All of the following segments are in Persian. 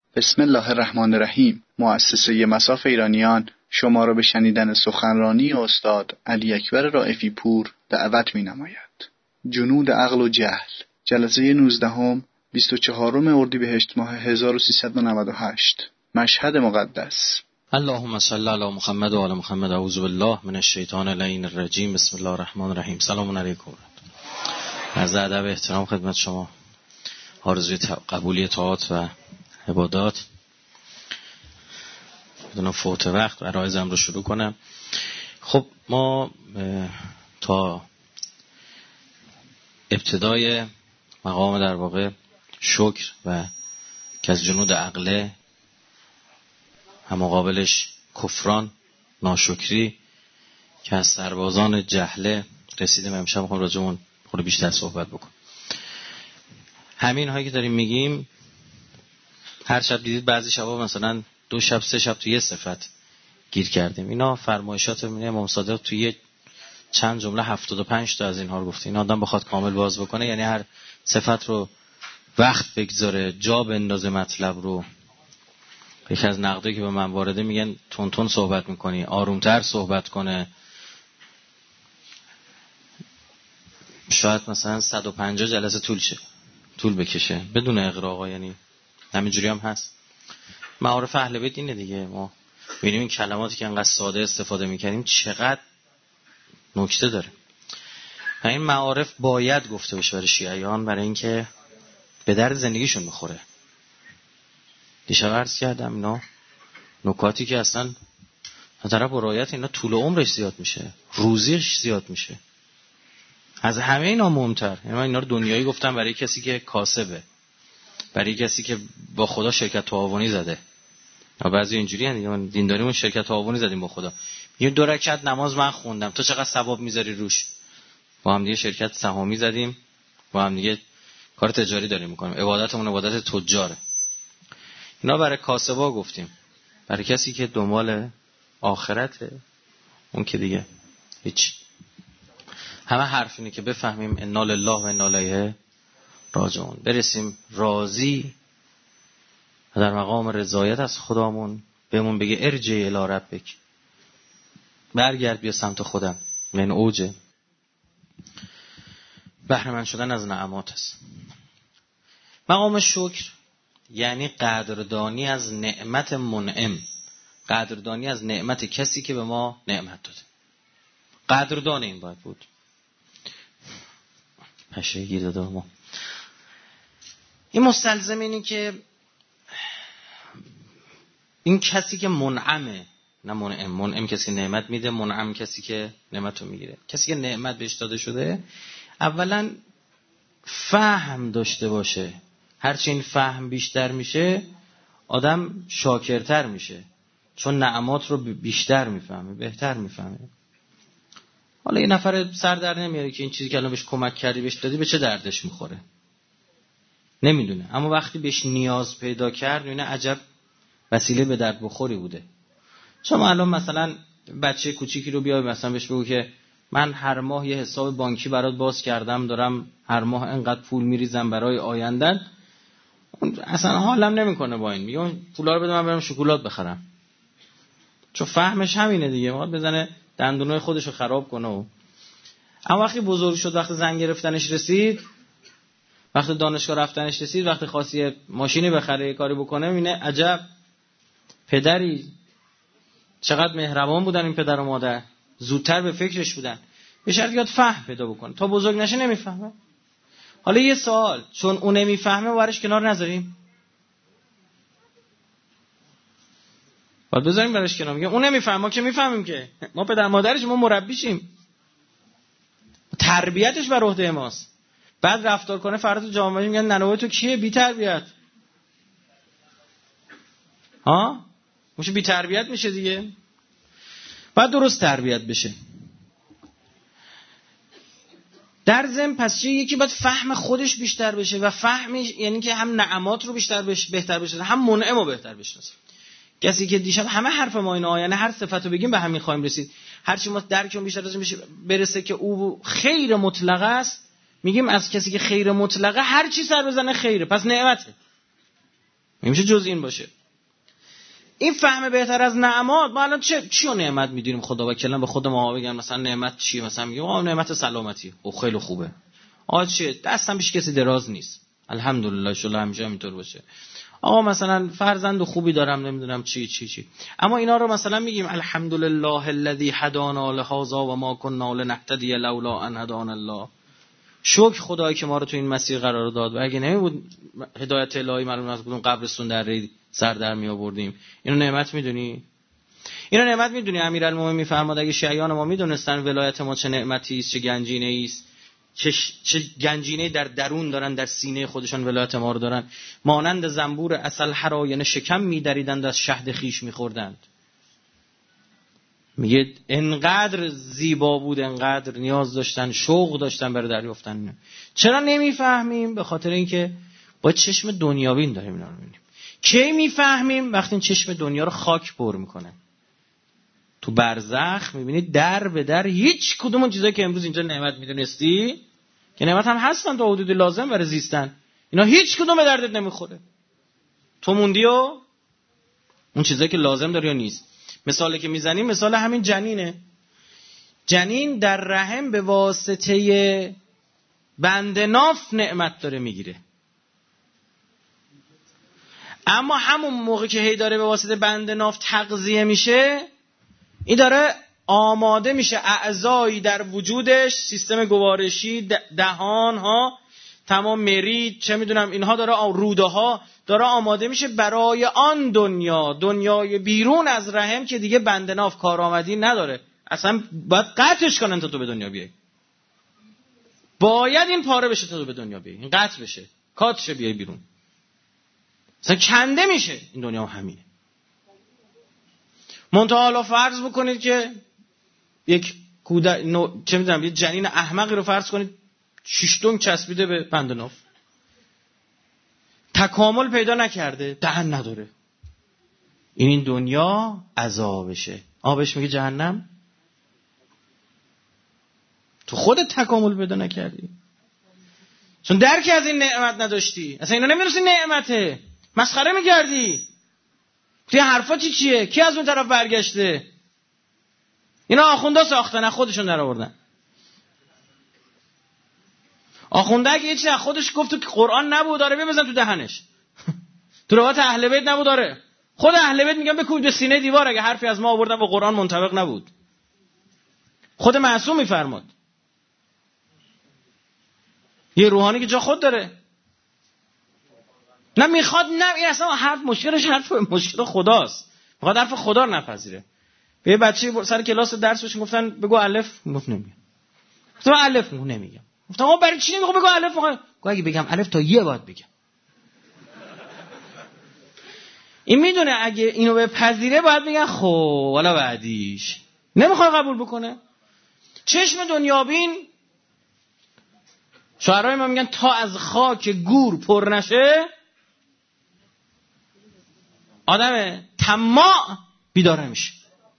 بسم الله الرحمن الرحیم. مؤسسه مصاف ایرانیان شما را به شنیدن سخنرانی استاد علی اکبر رائفی پور دعوت می‌نماید. جنود عقل و جهل، جلسه 19 24 اردیبهشت ماه 1398. مشهد مقدس. اللهم صل علی محمد و علی محمد. اعوذ بالله من الشیطان اللعین الرجیم. بسم الله الرحمن الرحیم. سلام علیکم. از ادب احترام خدمت شما، آرزوی قبولی طاعات و عبادات. بدون فوت وقت عرایزم رو شروع کنم. خب ما تا ابتدای مقام در واقع شکر و که از جنود عقله هم مقابلش کفران، ناشکری که از سربازان جهله رسیدیم. امشب میخوام راجع اون خود بیشتر صحبت بکنم. همین هایی که داریم میگیم، هر شب دیدید بعضی شبا مثلا 2 شب 3 شب تو یه صفت گیر کردیم. اینا فرمایشات امام صادق توی چند جمله 75 تا از اینها رو گفته. این آدم بخواد کامل باز بکنه، یعنی هر صفت رو وقت بگذاره، جا بندازه مطلب رو. یکی از نقدایی که به من وارده میگن تون تون صحبت میکنی، آرومتر صحبت کنه. شاید مثلا 150 جلسه طول بکشه بدون اغراق. یعنی همینجوری هم هست. معارف اهل بیت اینه دیگه. ما می‌بینیم این کلماتی که انقدر ساده استفاده می‌کنیم چقدر نکته داره. و این معارف باید گفته بشه برای شیعیان، برای اینکه به درد زندگیشون بخوره. دیشب عرض کردم اینا نکاتی که اصلا طرف با رعایت اینا طول عمرش زیاد میشه، روزیش زیاد میشه. از همه اینا مهمتر، یعنی من اینا رو دنیایی گفتم برای کسی که کاسبه، برای کسی که با خدا شرکت تعاونی زده. و بعضی اینجوری هستن، من دینداریمون شرکت تعاونی زدیم با خدا. یه 2 رکعت نماز من خوندم، تو چقدر ثواب میذاری روش؟ با هم دیگه شرکت سهامی زدیم، با هم دیگه کار تجاری داریم میکنیم. عبادتمون عبادت تجاره. اینا برای کاسبا گفتیم. برای کسی که دنبال آخرته، اون که دیگه هیچ. همه حرف اینه که بفهمیم انا لله و انا الیه راجعون، برسیم راضی و در مقام رضایت از خدامون بهمون بگه ارجع الی ربک، برگرد بیا سمت خودم. من اوجه بهره مند شدن از نعمات است. مقام شکر یعنی قدردانی از نعمت منعم، قدردانی از نعمت کسی که به ما نعمت داده. قدردان این باید بود. پشه گیر داده ما. این مستلزم اینه که این کسی که منعمه، نه منعم. منعم کسی که نعمت میده، منعم کسی که نعمت رو میگیره. کسی که نعمت بهش داده شده اولا فهم داشته باشه. هرچی این فهم بیشتر میشه آدم شاکرتر میشه، چون نعمات رو بیشتر میفهمه، بهتر میفهمه. حالا یه نفر سر در نمیاره که این چیزی که الان بهش کمک کردی بهش دادی به چه دردش میخوره، نمیدونه. اما وقتی بهش نیاز پیدا کرد اینه عجب وسیله به درد بخوری بوده. شما الان مثلا بچه کوچیکی رو بیای مثلا بهش بگو که من هر ماه یه حساب بانکی برات باز کردم، دارم هر ماه اینقدر پول میریزم برای آیندن، اصلا حالم نمیکنه با این. میگم پولا رو بده من برم شکلات بخرم، چون فهمش همینه دیگه. ما بزنه دندونای خودش رو خراب کنه. اما وقتی بزرگ شد، وقتی زن گرفتنش رسید، وقتی دانشگاه رفتنش رسید، وقتی خواستی ماشینی بخره، یه کاری بکنه، میینه عجب پدری، چقدر مهربان بودن این پدر و مادر، زودتر به فکرش بودن. به شرط یاد فهم پیدا بکنه. تا بزرگ نشه نمیفهمه. حالا یه سوال، چون اون نمیفهمه وارش کنار نذاریم؟ باید بذاریم برش کنار. میگه اون نمیفهمه، ما که میفهمیم، که ما پدر مادرش، ما مربیشیم، تربیتش بر عهده ماست. بعد رفتار کنه فردا تو جامعه میگن ننوای تو کیه بی تربیت؟ ها میشه بی تربیت میشه دیگه. بعد درست تربیت بشه. در ضمن پس یکی باید فهم خودش بیشتر بشه و فهمش یعنی که هم نعمات رو بهتر بشه، هم منعم رو بهتر بشناسه. کسی که دیشب همه حرف ما اینا، یعنی هر صفت رو بگیم به همین خواهیم رسید. هر چی ما درکمون بیشتر برسه که او خیر مطلق است، میگیم از کسی که خیر مطلقه هر چی سر بزنه خیره، پس نعمته. نمیشه جز این باشه. این فهم بهتر از نعمات. ما الان چی رو نعمت میدونیم؟ خدا وکیلا به خود ما بگن مثلا نعمت چیه؟ مثلا میگیم نعمت سلامتی. خیلی خوبه. چیه؟ دستم پیش کسی دراز نیست. الحمدلله شو همیشه همینطور باشه. مثلا فرزند خوبی دارم، نمیدونم چی. اما اینا رو مثلا میگیم الحمدلله الذی هدانا لهذا و ما کنا لنهتدی لولا ان هدانا الله. شکر خدایی که ما رو تو این مسیر قرار داد و اگه نمیبود هدایت الهی معلوم از کدوم قبرستون در سر در می آوردیم. اینو نعمت میدونی؟ اینو نعمت میدونی؟ امیرالمومنین میفرماد اگه شیعیان ما میدونستن ولایت ما چه نعمتی است، چه گنجینه‌ای است، چه گنجینه در درون دارن، در سینه خودشان ولایت ما رو دارن، مانند زنبور عسل حراین شکم میدریدند از شهد خیش میخوردند. میگه انقدر زیبا بود، انقدر نیاز داشتن، شوق داشتن برای دریافتن. چرا نمیفهمیم؟ به خاطر اینکه با چشم دنیاوی داریم اینا رو میبینیم. کی میفهمیم؟ وقتی این چشم دنیا رو خاک پر میکنه. تو برزخ میبینید در به در هیچ کدوم اون چیزایی که امروز اینجا نعمت میدونستی که نعمت هم هستن تا حدودی لازم برای زیستن، اینا هیچ کدوم به دردت نمیخوره. تو موندی و اون چیزایی که لازم داری یا نیست. مثالی که میزنیم مثال همین جنینه. جنین در رحم به واسطه بند ناف نعمت داره میگیره، اما همون موقع که هی داره به واسطه بند ناف تغذیه میشه، این داره آماده میشه، اعضایی در وجودش، سیستم گوارشی، دهان ها، تمام مری، چه میدونم اینها، داره روده ها داره آماده میشه برای آن دنیای بیرون از رحم که دیگه بند ناف کارآمدی نداره. اصلا باید قطعش کنن تا تو به دنیا بیای. باید این پاره بشه تا تو به دنیا بیای، این قطع بشه، کاتشه بیای بیرون. اصلا کنده میشه این دنیا همینه. منتها حالا فرض بکنید که یک چه میدونم یه جنین احمقی رو فرض کنید 6 دنگ چسبیده به بند ناف، تکامل پیدا نکرده، دهن نداره. این دنیا عذابشه. بهش میگه جهنم. تو خودت تکامل پیدا نکردی، چون درکی از این نعمت نداشتی. اصلا اینا نمی‌دونستی نعمته، مسخره می‌کردی. توی حرفا چیه؟ کی از اون طرف برگشته؟ اینا آخوندا ساختن، از خودشون در آوردن. آخونده اگه یه چیزی از خودش گفت که قرآن نبود، داره بزن تو دهنش. تو روایت اهل بیت نبود، داره خود اهل بیت میگن بکوب به سینه دیوار اگه حرفی از ما آوردن و قرآن منطبق نبود. خود معصوم میفرماد. یه روحانی که جا خود داره، نه میخواد، نه این اصلا حرف مشکل خداست، میخواد حرف خدا رو نپذیره. به یه بچه سر کلاس درس بهش گفتن بگو الف، گفت نمیگم. گفتم الف، گفت نمیگم. گفتم آقا برای چی نمیگم بگو الف؟ گفت اگه بگم الف تا یه باید بگم. این میدونه اگه اینو بپذیره باید بگن خب حالا بعدیش. نمیخواد قبول بکنه. چشم دنیابین، شاعرای ما میگن تا از خاک گور پر نشه آدم طماع بیدار نمیشه.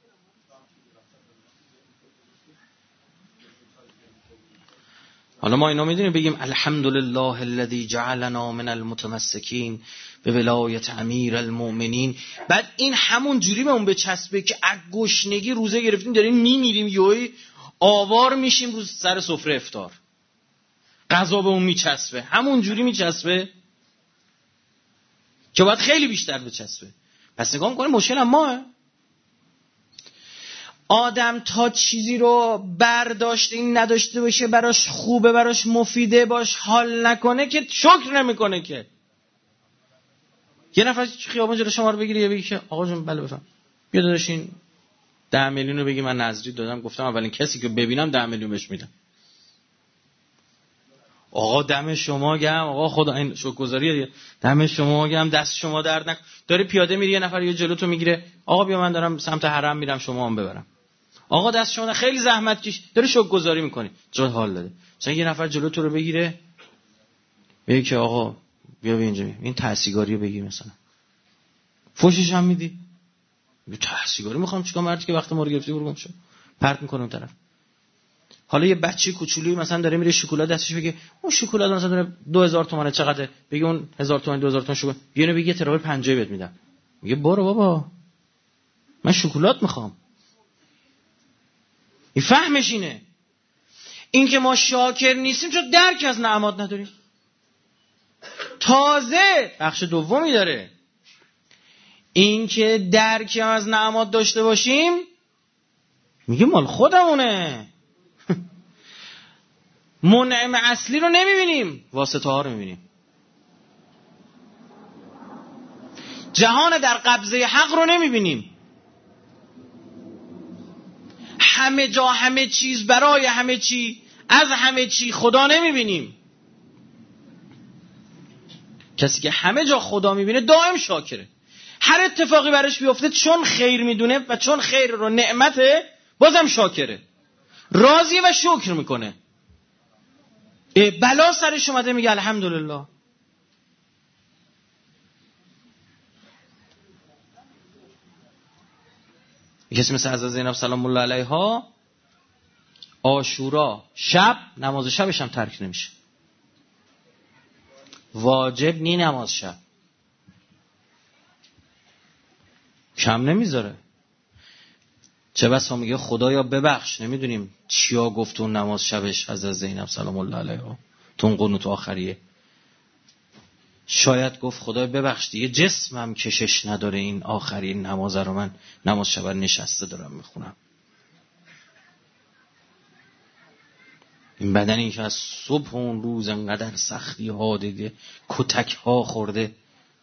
حالا ما اینو میدونیم بگیم الحمدلله الذی جعلنا من المتمسکین به ولایت امیر المؤمنین. بعد این همون جوری به اون بچسبه که از گشنگی روزه گرفتیم داریم میمیریم، یهویی آوار میشیم روز سر سفره افطار، غذا به اون میچسبه، همون جوری میچسبه که باید خیلی بیشتر بچسبه. پس نگاه میکنه مشکل هم ماه. آدم تا چیزی رو برداشت این نداشته باشه براش خوبه، براش مفیده، باش حال نکنه که شکر نمیکنه. که یه نفر خیابون جلو شما رو بگیره یا بگی که آقا جون بله بفهم بیا داداشین 10 میلیون رو بگی من نظری دادم، گفتم اولین کسی که ببینم 10 میلیون بهش میدم. آقا دم شما گرم، آقا خدا این شکرگزاریه، دم شما گرم، دست شما درد نکنه. داری پیاده میری یه نفر یه جلو تو میگیره، آقا بیا من دارم سمت حرم میرم شما هم ببرم. آقا دست شما خیلی زحمت کش، داری شکرگزاری میکنی، چقدر حال داده. مثلا یه نفر جلو تو رو بگیره بگی که آقا بیا اینجا این تحصیلگاری رو بگیر، مثلا فوشش هم میدی. تحصیلگاری میخوام چیکار؟ مردی که وقت ما رو گرفتی برو گم شو، پرت میکنه اون طرف. حالا یه بچه کوچولویی مثلا داره میره شکلات دستش بگه اون شکلات مثلا داره 2000 تومانه چقدره، بگه اون 1000 تومان 2000 تومان شکلات، یعنی بگه ترابل 50 بهت میدم، میگه برو بابا من شکلات میخوام. این فهمش اینه. این که ما شاکر نیستیم چون درک از نعمات نداریم. تازه بخش دومی داره، این که درک از نعمات داشته باشیم میگه مال خودمونه. منعم اصلی رو نمیبینیم، واسطه ها رو میبینیم. جهان در قبضه حق رو نمیبینیم. همه جا همه چیز برای همه چی از همه چی خدا نمیبینیم. کسی که همه جا خدا میبینه دائم شاکره. هر اتفاقی براش بیفته چون خیر میدونه و چون خیر رو نعمته بازم شاکره، راضیه و شکر میکنه. بلا سرش اومده میگه الحمدلله. کسی مثل حضرت زینب سلام الله علیها عاشورا شب نماز شبش هم ترک نمیشه. واجب نی نماز شب کم نمیذاره. چه بسا میگه خدایا ببخش، نمیدونیم چیا گفت اون نماز شبش حضرت زینب سلام الله علیها تو اون قنوت آخریه. شاید گفت خدای ببخش دیگه جسمم کشش نداره این آخرین نماز رو من نماز شب نشسته دارم میخونم. این بدنی که از صبح اون روز انقدر سختی ها دیگه کتک ها خورده،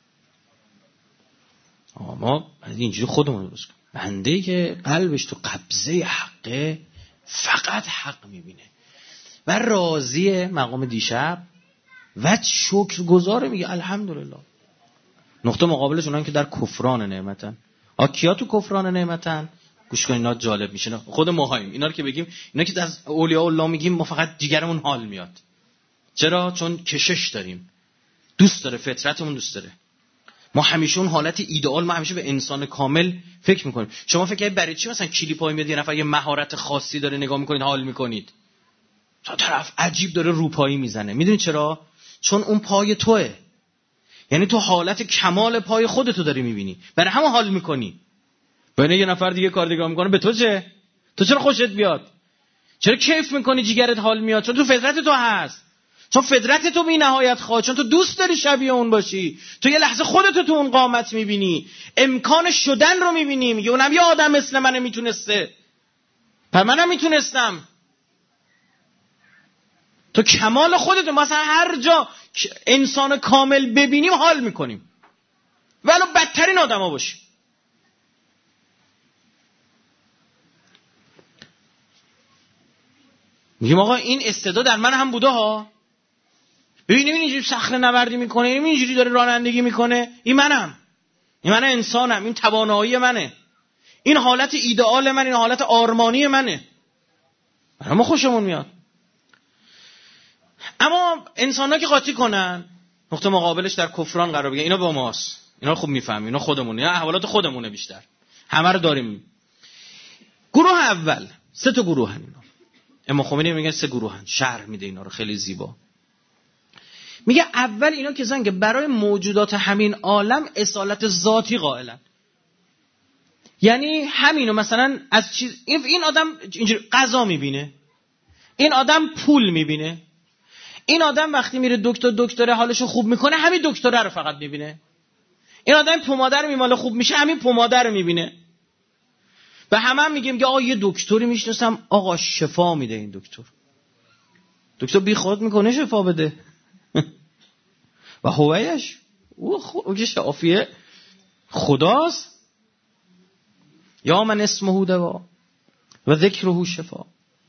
ما اینجوری خودمون درست کنیم. بنده که قلبش تو قبضه حقه فقط حق میبینه و راضیه، مقام دیشب و شکر گزاره، میگه الحمدلله. نقطه مقابلش اونان که در کفران نعمتن. کیا تو کفران نعمتن؟ گوش کن اینا جالب میشه. خود ماهاییم اینا رو که بگیم، اینا که از اولیاء الله میگیم ما فقط جیگرمون حال میاد. چرا؟ چون کشش داریم، دوست داره، فطرتمون دوست داره. ما همیشه اون حالت ایدئال، ما همیشه به انسان کامل فکر میکنیم. شما فکر کنید برای چی مثلا کلیپای میاد یه نفر یه مهارت خاصی داره نگاه میکنید حال میکنید، تا طرف عجیب داره روپایی میزنه؟ میدونید چرا؟ چون اون پای توئه، یعنی تو حالت کمال پای خودتو داری میبینی، برای همون حال میکنی. ببین یه نفر دیگه کار نگاه میکنه، به تو چه؟ تو چرا خوشت بیاد؟ چرا کیف میکنی؟ جیگرت حال میاد، چون تو فطرت تو هست، چون فطرت تو بی نهایت خواه، چون تو دوست داری شبیه اون باشی. تو یه لحظه خودتو تو اون قامت میبینی، امکان شدن رو میبینی، میگه اونم یه آدم مثل منه میتونسته، پر منم میتونستم. تو کمال خودتو مثلا هر جا انسان کامل ببینیم حال میکنیم، ولو بدترین آدما باشیم. میگیم آقا این استعداد در من هم بوده ها. ببینیم اینجوری صخره نوردی میکنه، اینجوری داره رانندگی میکنه، این منم، این من انسانم، این توانایی منه، این حالت ایدئال من، این حالت آرمانی منه. برای ما خوشمون میاد. اما انسان‌ها که قاطی کنن، نقطه مقابلش در کفران قرار بگیرن. اینا با ماست، اینا خوب میفهمیم، اینا خودمونه، اینا احوالات خودمونه بیشتر، همه رو داریم. گروه اول، 3 تا گروه هن اینا. امام خمینی میگه 3 گروه هن، شرح میده اینا رو خیلی زیبا. میگه اول اینا کسانی که برای موجودات همین عالم اصالت ذاتی قائلن. یعنی همینو مثلا از چیز، این آدم اینجوری غذا میبینه، این آدم پول میبینه، این آدم وقتی میره دکتر حالشو خوب میکنه همین دکتره رو فقط میبینه، این آدم پماده رو میماله خوب میشه همین پماده رو میبینه. و همه میگیم که آقا یه دکتری میشناسم آقا شفا میده، این دکتر بی خود میکنه شفا بده و هویش او که شافیه خداست. یا من اسمه دوا و ذکره شفا.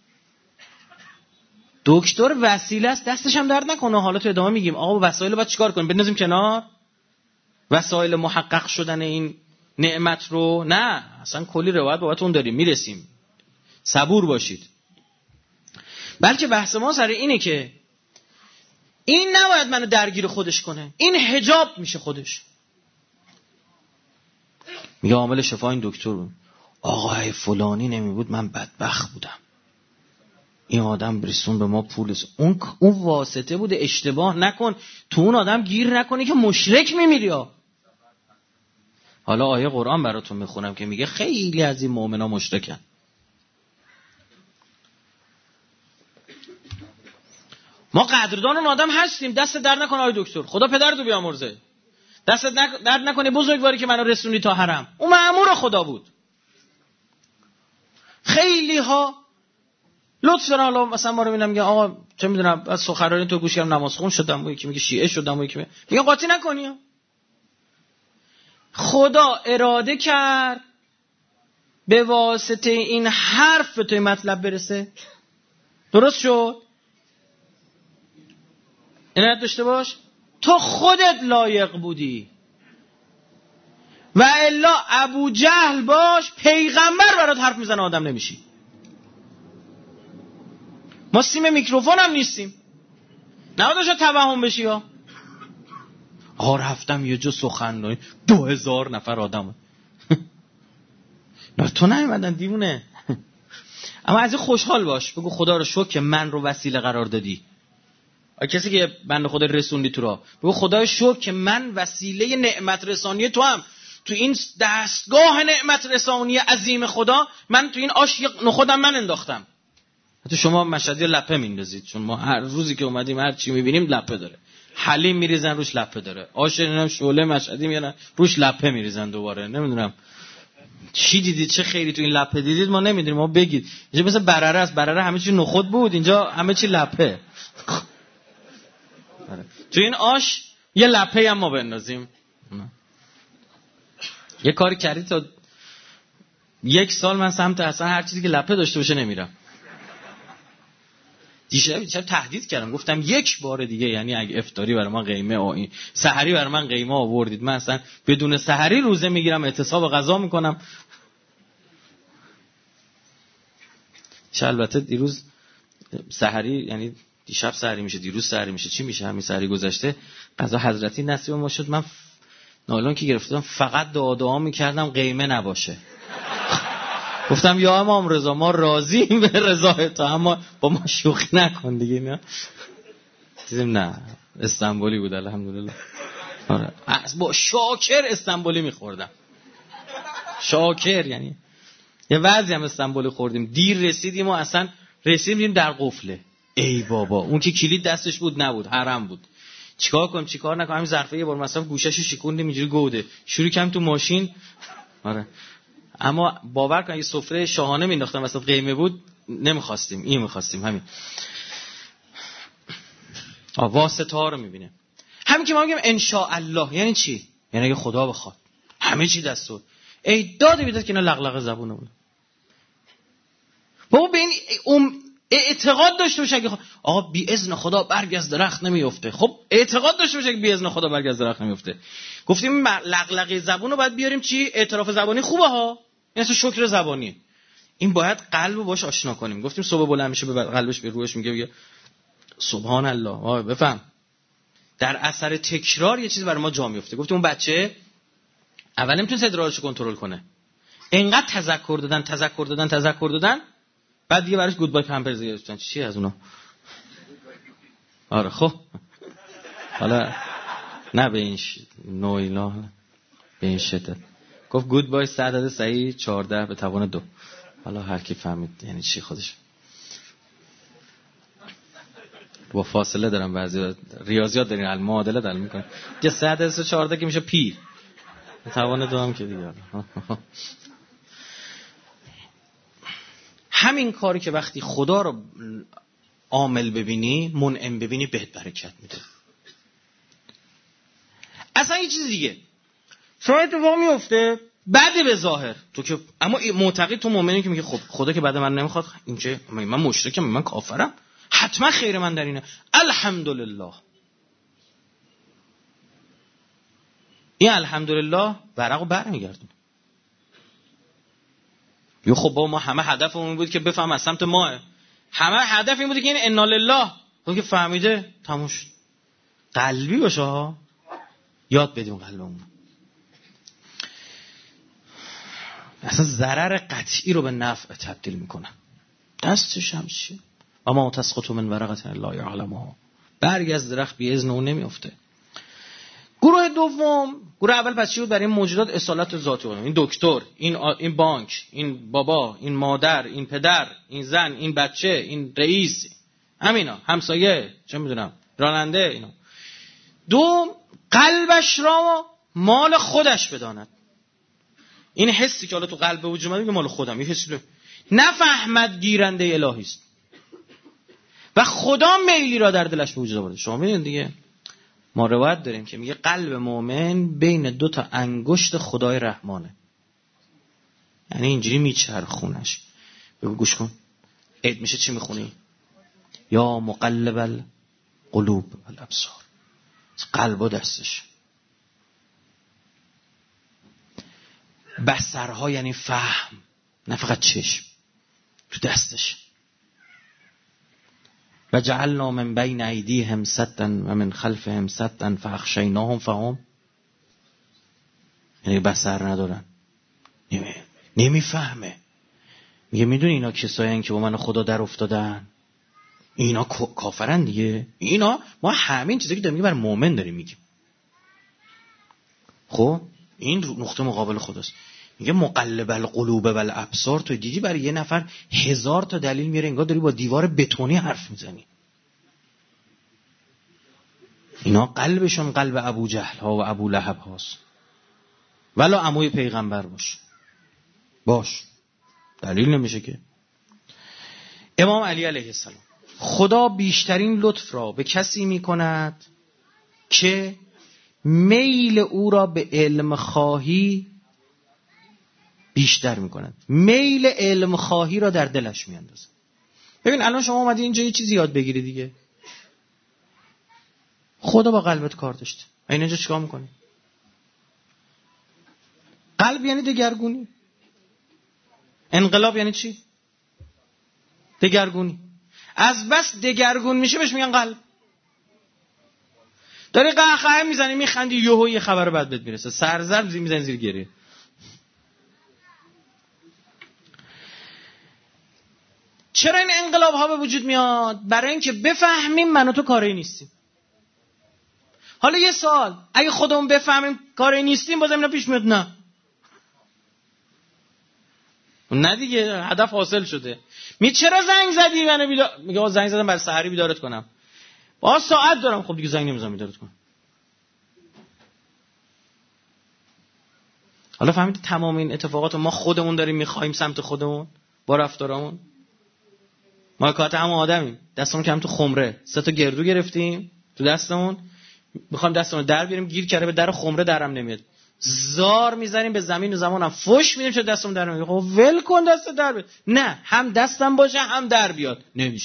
دکتر وسیله است، دستش هم درد نکنه. حالا تو ادامه میگیم آقا وسایل باید چیکار کنیم؟ بندازیم کنار وسایل محقق شدن این نعمت رو؟ نه، اصلا کلی روایت بابتون داریم، میرسیم، صبور باشید. بلکه بحث ما سر اینه که این نباید منو درگیر خودش کنه، این حجاب میشه خودش. میگه عامل شفا این دکتر بود. آقای فلانی نمی بود من بدبخت بودم. این آدم رسون به ما پول، اون واسطه بوده. اشتباه نکن، تو اون آدم گیر نکنی که مشرک میمیری. حالا آیه قرآن براتون میخونم که میگه خیلی از این مؤمنا مشرکن. ما قدردان اون آدم هستیم. دست درد نکنه آی دکتر، خدا پدرتو بیامرزه، دست درد نکنه بزرگواری که منو رسوندی تا حرم. اون مأمور خدا بود. خیلی ها لطف دارن. حالا مثلا ما رو میبینم میگه آقا چه میدونم از سخنرانی تو گوش کردم نماز خون شدم، و یکی میگه شیعه شدم، و یکی میگه قاطی نکنی. خدا اراده کرد به واسطه این حرف به توی مطلب برسه. درست شد؟ عنایت داشته باش. تو خودت لایق بودی، و الا ابو جهل باش پیغمبر برات حرف میزنه آدم نمیشی. ما سیم میکروفون هم نیستیم، نباید توهم بشی. ها آقا رفتم یه جا سخنرانی 2000 نفر آدم نه تو نیومدن دیوونه. اما از این خوشحال باش، بگو خدا رو شکر که من رو وسیله قرار دادی. کسی که بنده خدا رسوندی تو را، بگو خدا رو شکر که من وسیله نعمت رسانی تو هم تو این دستگاه نعمت رسانی عظیم خدا، من تو این آش نخودم من انداختم. حتی شما مشهدی لپه میندازید، چون ما هر روزی که اومدیم هر چی میبینیم لپه داره. حلیم میریزن روش لپه داره، آش اینم شعله مشهدی میارن روش لپه میریزن دوباره. نمیدونم چی دیدید، چه خیری تو این لپه دیدید ما نمیدونیم. ما بگید اینجا مثل برره است، برره همه چی نخود بود، اینجا همه چی لپه. تو این آش یه لپه هم ما بندازیم. یه کاری کردی تا 1 سال من سمت اصلا هر چیزی که لپه داشته باشه نمیرم. دیشب تهدید کردم، گفتم 1 بار دیگه، یعنی اگه افطاری برای من قیمه سحری برای من قیمه آوردید، من اصلا بدون سحری روزه میگیرم، اعتصاب غذا میکنم. البته دیروز سحری، یعنی دیشب سحری میشه، دیروز سحری میشه، چی میشه؟ همین سحری گذشته غذا حضرتی نصیب ما شد. من نالون که گرفتم فقط دعا میکردم قیمه نباشه. گفتم یا امام رضا ما راضیم به رضای تو، اما با ما شوخی نکن دیگه. نه دیدیم نه استانبولی بود الحمدلله. آره با شاکر استانبولی میخوردم. شاکر یعنی یه وضعی هم استانبولی خوردیم، دیر رسیدیم و اصلا رسیدیم در قفله. ای بابا اون که کلید دستش بود نبود، حرم بود. چیکار کنم چیکار نکنم؟ همین ظرفه یه بار مثلا گوشه‌شو شکوندیم اینجوری گوده، شروع کردم تو ماشین. آره اما باور کن اگه سفره شاهانه مینداختم وسط قیمه بود نمیخواستیم، این میخواستیم همین. واسطه ها رو میبینه. همین که ما میگیم ان شاء الله یعنی چی؟ یعنی اگه خدا بخواد همه چی دستور. ای داده بیداد که اینا لغلق زبونه بود. بابا به این اعتقاد داشته باشه که آقا بی اذن خدا برگ از درخت نمیفته. خب اعتقاد داشته باشه که بی اذن خدا برگ از درخت نمیفته. گفتیم لغلقه زبون رو باید بیاریم چی؟ اعتراف زبانی خوبه ها، این اصلا شکر زبانی. این باید قلب رو باش آشنا کنیم. گفتیم صبح بلند میشه به قلبش به روحش میگه سبحان الله. آقا بفهم در اثر تکرار یه چیز برای ما جا میفته. گفتیم اون بچه اول نمیتونه ادراکش کنترل کنه، اینقدر تذکر دادن بعد دیگه براش گود بای پمپرز گرفتن. چی از اونا؟ آره خب حالا نه به این نویلا به این شدت گفت گود بای 100 عدد صحیح 14 به توان 2. حالا هر کی فهمید یعنی چی خودش. با فاصله دارم، بعضی ریاضیات دارین علم معادله دارین میکنن که 100 عدد 14 که میشه پی به توان 2 هم که دیگه. همین کاری که وقتی خدا رو عامل ببینی، منعم ببینی، بهت برکت میده. اصلا یه چیز دیگه شما اتفاق میفته بعد به ظاهر تو که اما معتقد تو مؤمنی که میگه خب خدا که بعد من نمیخواد، این که من مشرکم، من کافرم، حتما خیر من در اینه، الحمدلله. این الحمدلله ورقو برمیگردونه. یو خب با ما همه هدفمون بود که بفهم از سمت ماه، همه هدف این بود که این انا لله اون که فهمیده تموش. قلبی باشه ها، یاد بدیم قلبمون. اصلا ضرر قطعی رو به نفع تبدیل میکنه. دستش هم چیه؟ اما تسقط من ورقه لا یعلمها، برگ از درخت بی اذن اون نمیافته. گروه دوم، گروه اول پس چی بود؟ برای این موجودات اصالت ذاتی بود. این دکتر، این بانک، این بابا، این مادر، این پدر، این زن، این بچه، این رئیس، همینا، همسایه، چه میدونم، راننده، اینا. دوم، قلبش را مال خودش بداند. این حسی که حالا تو قلب وجود اومده مال خودم، این حسی نفهمد گیرنده الهی است و خدا میلی را در دلش به وجود آورده. شما میدونید دیگه، ما روایت داریم که میگه قلب مؤمن بین دو تا انگشت خدای رحمانه، یعنی اینجوری میچرخونش. بگو گوش کن، عید میشه چی میخونی؟ یا مقلب القلوب والابصار، قلب و دستش. بصرها یعنی فهم، نه فقط چشم، تو دستش. و جعلنا من بین ایدیهم سدا و من خلفهم سدا فاغشیناهم فهم، یعنی بصر ندارن، نمیفهمه. میگه میدونی اینا کسایی که با من خدا در افتادن، اینا کافرن دیگه. اینا ما همین چیزی که داریم میگه بر مؤمن داریم میگیم. خب این نقطه مقابل خداست. میگه مقلب القلوب والابصار. تو دیدی برای یه نفر 1000 تا دلیل میاره، انگار داری با دیوار بتونی حرف میزنی. اینا قلبشون قلب ابو جهل ها و ابو لهب هاست. ولا عموی پیغمبر باش دلیل نمیشه که. امام علی علیه السلام، خدا بیشترین لطف را به کسی میکند که میل او را به علم خواهی بیشتر میکند، میل علم خواهی را در دلش میاندازه. ببین الان شما اومدی اینجا یه چیزی یاد بگیری دیگه، خدا با قلبت کار داشته. این اینجا چیکار میکنی؟ قلب یعنی دگرگونی. انقلاب یعنی چی؟ دگرگونی. از بس دگرگون میشه بهش میگن قلب. داری قهقه میزنی میخندی، یهو یه خبر بد بهت میرسه، سرزر میزنی زیر گریه. چرا این انقلاب ها به وجود میاد؟ برای اینکه بفهمیم من و تو کاری نیستیم. حالا یه سوال، اگه خودمون بفهمیم کاری نیستیم باز اینا پیش میاد؟ نه دیگه، هدف حاصل شده. چرا زنگ زدی منو میگه زنگ زدم برای سحری بیدارت کنم. با ساعت دارم. خب دیگه زنگ نمیزنم بیدارت کنم. حالا فهمیدید تمام این اتفاقات ما خودمون داریم میخوایم سمت خودمون با رفتارمون. ما کات هم آدمیم، دستمون کم تو خمره 3 تا گردو گرفتیم تو دستمون، میخوایم دستمون در بیاریم، گیر کرده به در خمره درم نمیاد، زار میزنیم به زمین و زمانم فوش میدیم چه دستمون در نمیاد. خب ول کن دست در بیاد. نه، هم دستم باشه هم در بیاد.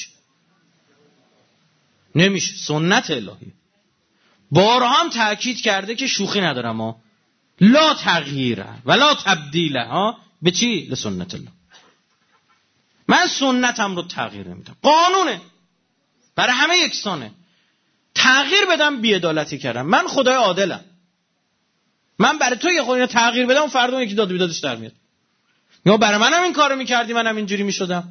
نمیشه. سنت الهی بارها هم تاکید کرده که شوخی ندارم ها، لا تغییر ولا تبدیل ها به چی؟ لسنت الله. من سنتم رو تغییر نمیدم، قانونه برای همه یکسانه. تغییر بدم بی‌عدالتی کردم. من خدای عادلم. من برای تو یه خودی تغییر بدم فردا یکی داد بیدادش در میاد. یا برای منم این کارو میکردی منم اینجوری میشدم.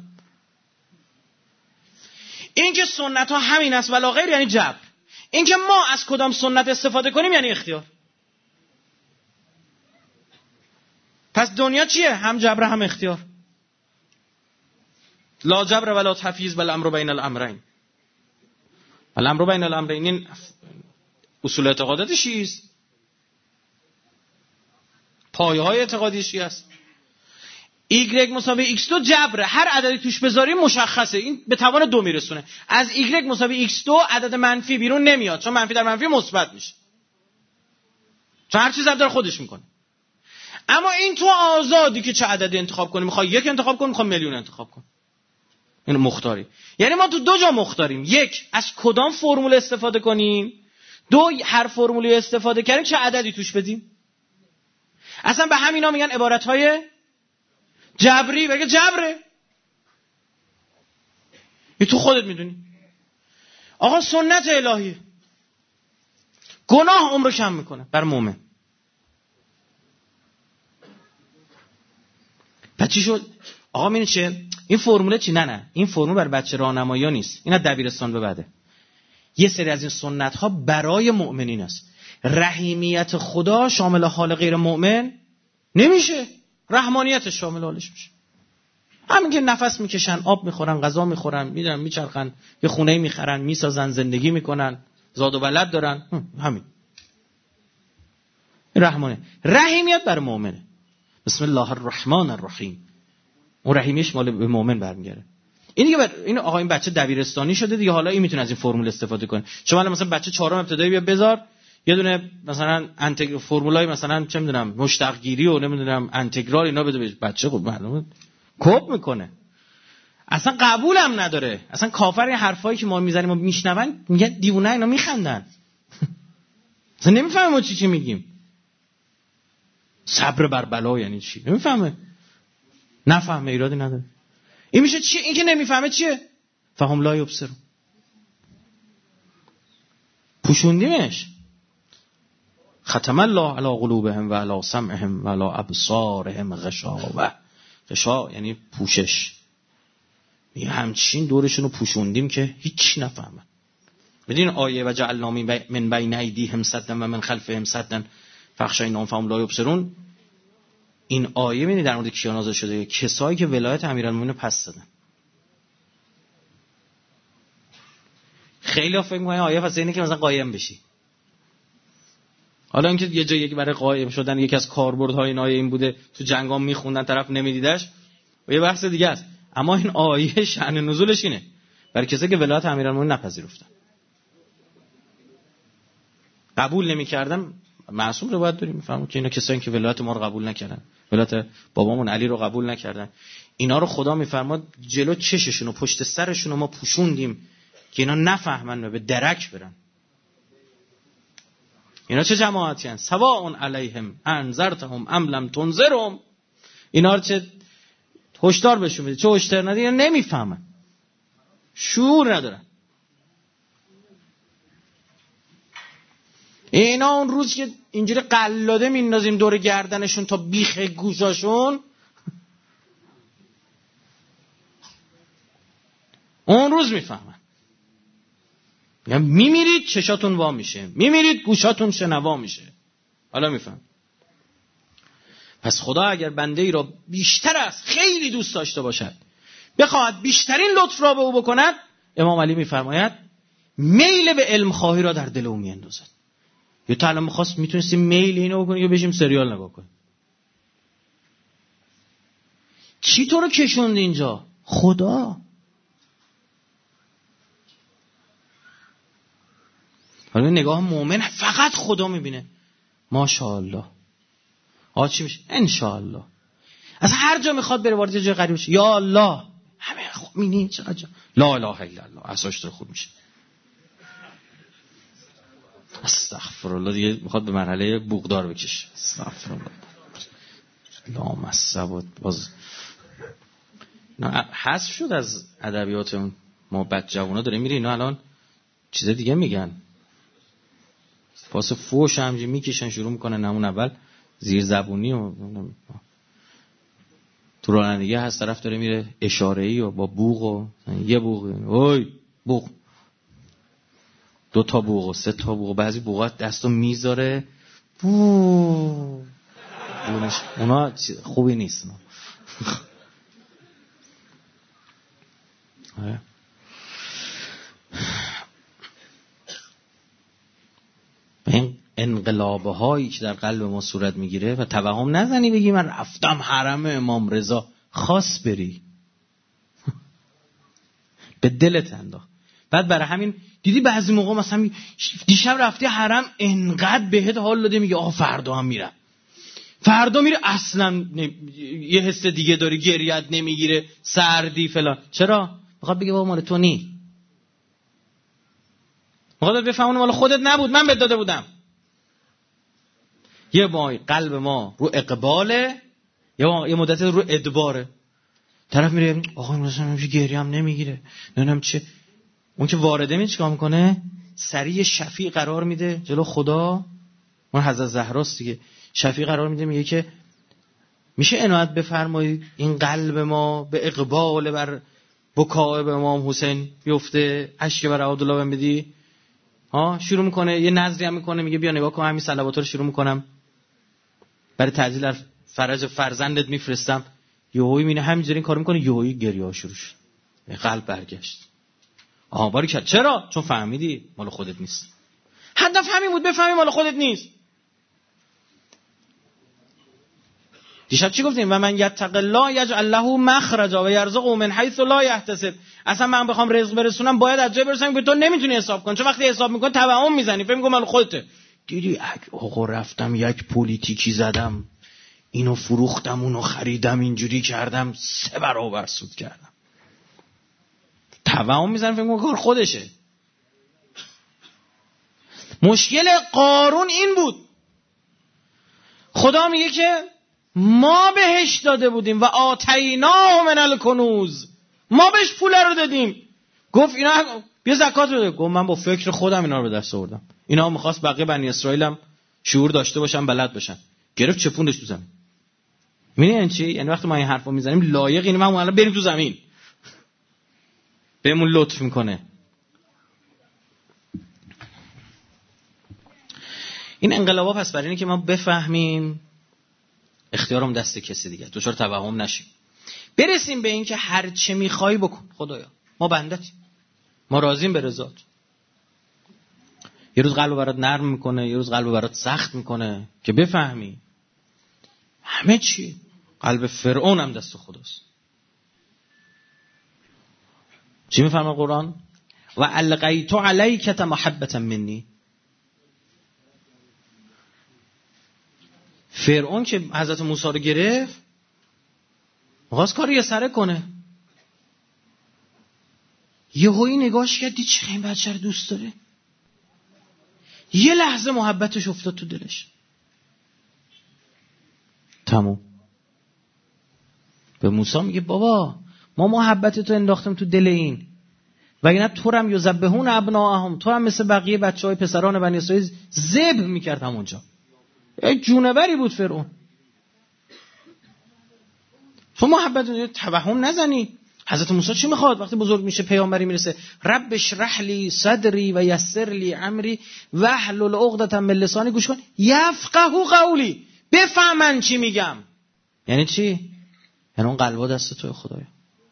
این که سنت ها همین است ولا غیر یعنی جبر. این که ما از کدام سنت استفاده کنیم یعنی اختیار. پس دنیا چیه؟ هم جبر هم اختیار. لا جبر ولا تفییض بل امر بین الامرین. الامر بین الامرین این اصول اعتقادات شیعه است. پایه های اعتقادی شیعه است. Y مساوی x2 جبره، هر عددی توش بذاری مشخصه، این به توان 2 میرسونه. از y مساوی x2 عدد منفی بیرون نمیاد، چون منفی در منفی مثبت میشه، چون هر چیز داره خودش میکنه. اما این تو آزادی که چه عددی انتخاب کنی، میخوای 1 انتخاب کنی، میخوای میلیون انتخاب کنی، این مختاری. یعنی ما تو 2 جا مختاریم، 1 از کدام فرمول استفاده کنیم، 2 هر فرمولی استفاده کردیم چه عددی توش بدیم. اصلا به همینا میگن عبارت‌های جبری. بگه جبره، این تو خودت میدونی. آقا سنت الهیه، گناه عمر کم میکنه بر مومن. پس چی شد؟ آقا میدونی چه؟ این فرموله چی؟ نه این فرمول برای بچه راهنمایی نیست، این از دبیرستان به بعده. یه سری از این سنت ها برای مؤمنین است. رحیمیت خدا شامل حال غیر مؤمن نمیشه، رحمانیتش شامل حالش میشه. همین که نفس میکشن، آب میخورن، غذا میخورن، میدونن میچرخن، یه خونه میخرن، میسازن، زندگی میکنن، زاد و ولد دارن، همین رحمانه. رحیمیت برای مؤمنه. بسم الله الرحمن الرحیم. اون رحیمیش مال به مؤمن برمیگره. این دیگه این آقا این بچه دبیرستانی شده دیگه، حالا این میتونه از این فرمول استفاده کنه. شما مثلا بچه چهارم ابتدایی بیا بذار یه دونه مثلا فرمولای مثلا چه میدونم مشتق گیری و نمیدونم انتگرال اینا بده بچه، خب معلومه کپ میکنه، اصلا قبولم نداره، اصلا کافر. این حرفایی که ما میزنیم و میشنون میگه دیوونه، اینا میخندن اصلا نمیفهمه ما چی میگیم. صبر بر بلا یعنی چی نمیفهمه، نفهمه، ایرادی نداره. این میشه چی؟ این که نمیفهمه چیه؟ فهم لا یبصرون، پوشوندیمش. ختم الله علی قلوبهم و علی سمعهم و علی ابصارهم غشاوه. غشا یعنی پوشش. یه همچین دورشون رو پوشوندیم که هیچ نفهمه. بدین آیه و جعلنا من بین ایدیهم سدا و من خلفهم سدا فاخشیناهم فهم لا یبصرون، این آیه می‌بینی در مورد کیا نازل شده؟ کسایی که ولایت امیرالمومنین پس دادن. خیلی فکر می‌کنن آیه واسه اینه که مثلا قایم بشی. حالا اینکه یه جایی که برای قایم شدن یکی از کاربردهای این آیه این بوده تو جنگام میخوندن طرف نمیدیدش و یه بحث دیگه است، اما این آیه شأن نزولش اینه برای کسایی که ولایت امیرالمومنین نپذیرفتن، قبول نمی‌کردن. معصوم رو باید داریم میفهمون که اینا کسایی که ولایت ما رو قبول نکردن، ولایت بابامون علی رو قبول نکردن، اینا رو خدا میفرماد جلو چششون و پشت سرشون رو ما پوشوندیم که اینا نفهمن و به درک برن. اینا چه جماعتی هستن؟ سواء علیهم انذرتهم ام لم تنذرهم. اینا رو چه هشدار بهشون میدی چه هشدار ندی، اینا نمیفهمن، شعور ندارن. اینا اون روز که اینجوری قلاده میندازیم دور گردنشون تا بیخ گوشاشون، اون روز میفهمن. یعنی میمیرید چشاتون وا میشه، میمیرید گوشاتون شنوا میشه، حالا میفهم. پس خدا اگر بنده ای را بیشتر از خیلی دوست داشته باشد، بخواهد بیشترین لطف را به او بکند، امام علی میفرماید میل به علم خواهی را در دل او میاندازد. یا تا الان میخواست میتونستیم میل اینو بکنیم یا بشیم سریال نگاه کنیم. چی تو رو کشوند اینجا؟ خدا. حالا نگاه مومن فقط خدا میبینه. ماشاءالله. چی میشه؟ انشاءالله. از هر جا میخواد بره وارد جای غریب بشه، یا الله، همه خوب میبینی چقدر لا اله الا الله، احساس داره خوب میشه. استغفرالله، دیگه میخواد به مرحله بوقدار بکشه. استغفرالله. لامصب باز حذف شد از ادبیات ما. بچه جوونا داره میره اینا الان چیز دیگه میگن، واسه فوش همجی میکشن، شروع میکنن همون اول زیر زبونی و تو رانندگی هست طرف داره میره اشاره‌ای و با بوق و یه بوق، اوی بوق، 2 تا بوق و 3 تا بوق، بعضی بوقات دستو میذاره بوق، اونا خوبی نیست. این انقلابه هایی که در قلب ما صورت میگیره و توهم نزنی بگی من رفتم حرم امام رضا، خاص بری به دلت انداخت. بعد برای همین دیدی بعضی موقع مثلا دیشب رفتی حرم، انقدر بهت حال داده میگه آقا فردا هم میرم، فردا میره اصلا یه حس دیگه داری، گریت نمیگیره، سردی فلان. چرا؟ میخواد بگه بابا مال تو نی، میخواد بفهمونه مال خودت نبود، من بهت داده بودم. یه ماه قلب ما رو اقباله، یه مدت رو ادباره. طرف میره آقا مثلا گریه هم نمیگیره، نمیدونم چه. اون که وارده می چیکار میکنه؟ سریع شفیع قرار میده جلو خدا. اون حضرت زهراست دیگه. شفیع قرار میده، میگه که میشه عنایت بفرمایید این قلب ما به اقبال بر بکای به امام حسین بیفته، اشک بر عبدالله بن بدی؟ شروع میکنه یه نظری هم میکنه، میگه بیا نگاه کن همین صلوات رو شروع میکنم برای تعجیل فرج فرزندت میفرستم. یهویی میینه همینجوری این کارو میکنه، یهویی گریه شروع شد، قلب برگشت. باری کرد. چرا؟ چون فهمیدی مال خودت نیست. هدف همین بود، بفهمی مال خودت نیست. دیشب چی گفتیم؟ و من یتق الله یجعل له مخرجا و یرزقه من حیث لا یحتسب. اصلا من بخوام رزق برسونم باید از جای برسونم که تو نمیتونی حساب کنی، چون وقتی حساب میکنی توهم میزنی، فکر میکنی مال خودته. دیدی آقا رفتم یک پلیتیکی زدم، اینو فروختم اونو خریدم، اینجوری کردم، 3 برابر سود کردم. توهم میزنی، فکر میکنی کار خودشه. مشکل قارون این بود. خدا میگه که ما بهش داده بودیم و آتیناه من الکنوز، ما بهش پول رو دادیم. گفت اینا بیا زکات بده. گفت من با فکر خودم اینا رو به دست آوردم. اینا می‌خواست بقیه بنی اسرائیل هم شعور داشته باشن، بلد باشن. گرفت چپوندش تو زمین. می‌بینی چی؟ یعنی وقتی ما این حرفو میزنیم لایق اینه ما الان بریم تو زمین. بهمون لطف میکنه. این انقلابا پس برای اینه که ما بفهمیم اختیارم دست کسی دیگه، دچار توهم نشیم، برسیم به این که هر چه میخوای بکن خدایا، ما بندتیم، ما راضیم به رضات. یه روز قلب برات نرم میکنه، یه روز قلب برات سخت میکنه که بفهمی همه چی. قلب فرعون هم دست خداست. چی میفهمه قرآن؟ و القیت علیک محبة منی. فرعون که حضرت موسی رو گرفت می‌خواست کاری یه سره کنه، یهویی نگاش کرد دید چقدر این بچه رو دوست داره، یه لحظه محبتش افتاد تو دلش، تموم. به موسی میگه بابا ما محبتتو انداختیم تو دل این، وگرنه تو هم یذبحون ابناءهم، تو هم مثل بقیه بچهای پسران بنی اسرائیل ذبح میکرد همونجا. یک جونوری بود فرعون. تو محبت توهم نزنی. حضرت موسی چی میخواد وقتی بزرگ میشه پیامبری میرسه؟ رب اشرح لی صدری و یسر لی امری واحلل عقدة من لسانی، گوش کن، یفقهوا قولی، بفهمن چی میگم. یعنی چی؟ یعنی اون قلبا دست توی خدایا.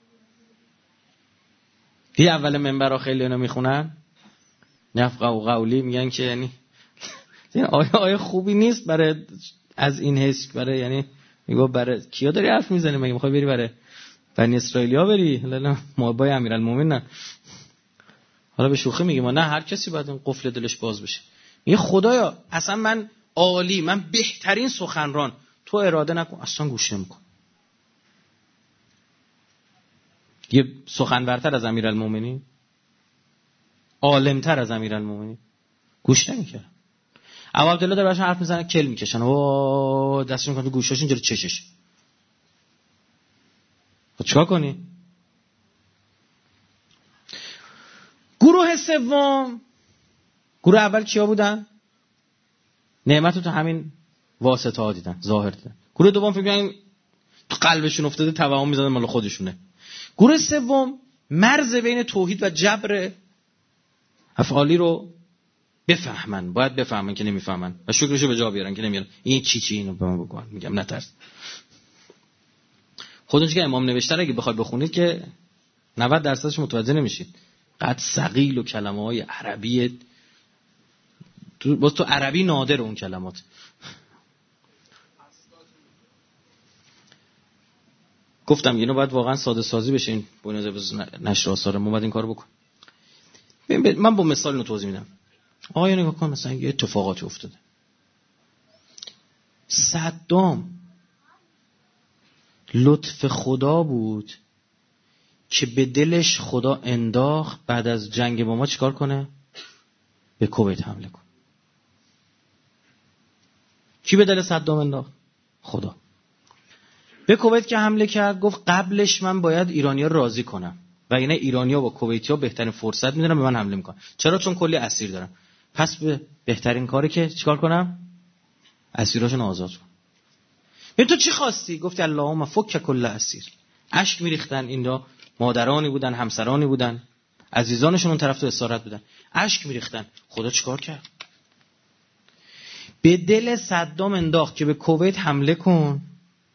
دی اول منبرها خیلی اینا میخونن یفقهوا قولی، میگن که یعنی این آیه خوبی نیست برای از این حس، برای یعنی میگه برای کیا داری حرف میزنی؟ مگه میخوای بری برای بنی اسرائیلیا بری؟ لالا ما با امیرالمومنین. حالا به شوخی میگه ما نه، هر کسی باید این قفل دلش باز بشه. میگه خدایا اصلا من عالی، من بهترین سخنران، تو اراده نکن، اصلا گوش نمیکن. یه سخنورتر از امیرالمومنین، عالمتر از امیرالمومنین گوش نمیکرد. ابو عبدالله داره براشون حرف میزنه، کل میکشن و دستش میکنه تو گوشاش، اینجوری چشش. خب چیکار کنی؟ گروه سوم، گروه اول کیا بودن؟ نعمت رو تو همین واسطه ها دیدن، ظاهر دیدن. گروه دوم فکر کنن تو قلبشون افتاده، توهم میزنن مال خودشونه. گروه سوم مرز بین توحید و جبر افعالی رو بفهمن، باید بفهمن که نمیفهمن و شکرشو به جا بیارن که نمیارن. این چی اینو به من بگن. میگم نترس. خودش که امام نوشته اگه بخواید بخونید که 90% متوجه نمیشید. قد ثقیل و کلمه‌های عربی تو عربی نادر اون کلمات. گفتم اینو باید واقعا ساده سازی بشه، این بنیاد نشر آثار ما باید این کارو بکن. من با مثال اینو توضیح میدم. آقا نگاه کن، مثلا یه اتفاقاتی افتاده. صدام لطف خدا بود که به دلش خدا انداخت بعد از جنگ با ما چیکار کنه؟ به کویت حمله کنه. کی به دل صدام انداخت؟ خدا. به کویت که حمله کرد گفت قبلش من باید ایرانی‌ها راضی کنم و اینه ایرانی‌ها با کویتی‌ها بهترین فرصت می‌دونن به من حمله می‌کنن. چرا؟ چون کلی اسیر دارن. پس به بهترین کاری که چیکار کنم؟ اسیراشون آزاد کنم. تو چی خواستی؟ گفتی اللهم فک کل اسیر. اشک میریختن. اینا مادرانی بودن، همسرانی بودن، عزیزانشون اون طرف تو اسارت بودن، اشک میریختن. خدا چیکار کرد؟ به دل صدام انداخت که به کویت حمله کن.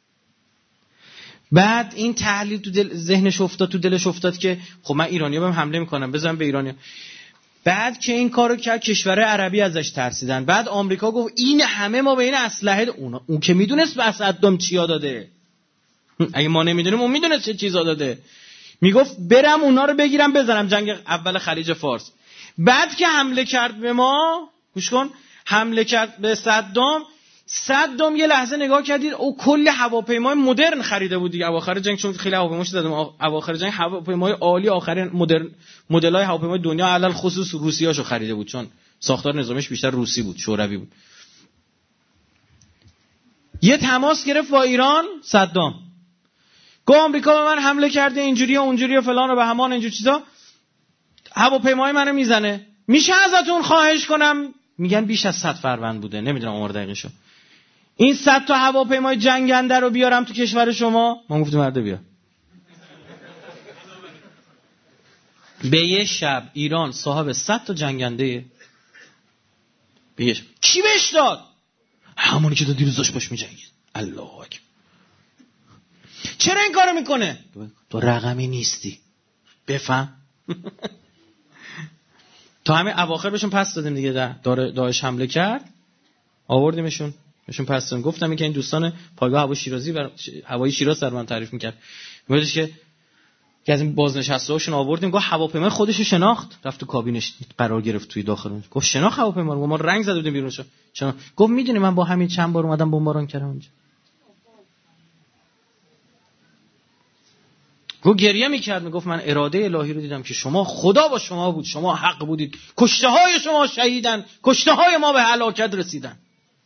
بعد این تحلیل تو ذهنش افتاد، تو دلش افتاد که خب من ایرانی‌ها بهم حمله میکنم، بزنم به ایرانی‌ها. بعد که این کارو کرد کشورهای عربی ازش ترسیدن. بعد آمریکا گفت این همه ما به این اسلحه اون که میدونست به صدام چیا داده. اگه ما نمیدونیم اون میدونست چه چیزا داده. میگفت برم اونا رو بگیرم بزنم. جنگ اول خلیج فارس. بعد که حمله کرد به ما، گوش کن، حمله کرد به صدام یه لحظه نگاه کردید او کلی هواپیمای مدرن خریده بود دیگه. اواخر جنگ چون خیلی هواپیماش دادم، اواخر جنگ هواپیمای عالی آخرین مدرن مدل‌های هواپیمای دنیا علل خصوص روسیاشو خریده بود، چون ساختار نظامیش بیشتر روسی بود، شوروی بود. یه تماس گرفت با ایران صدام. گفت آمریکا به من حمله کرده اینجوری و اونجوری و فلان و به همان اینجور چیزا، هواپیمای منو میزنه، میشه ازتون خواهش کنم؟ میگن بیش از 100 فروند بوده، نمیدونم آمار دقیقشو، این 100 تا هواپیمای جنگنده رو بیارم تو کشور شما؟ ما گفتیم مرده بیا. به یه شب ایران صاحب 100 تا جنگنده. به یه شب. کی بهش داد؟ همونی که دیروز داشت باش میجنگید. الله اکبر. چرا این کارو میکنه؟ تو رقمی نیستی، بفهم. تا همین اواخر بهشون پس دادیم دیگه. داعش حمله کرد، آوردیمشون، بهشون پس دادیم. گفتم که این دوستان پایگاه هوایی شیرازی و هوایی شیراز در من تعریف میکرد، میگفتش که از این بازنشسته‌هاشون آوردیم. گفت هواپیمای خودشو شناخت، رفت تو کابینش قرار گرفت توی داخل. گفت شناخت هواپیما رو، ما رنگ زده بودیم بیرونش. گفت میدونی من با همین چند بار اومدم بمباران کردم اونجا. گفت گریه میکرد، میگفت من اراده الهی رو دیدم که شما، خدا با شما بود، شما حق بودید، کشته های شما شهیدن، کشته های ما به هلاکت رسیدن.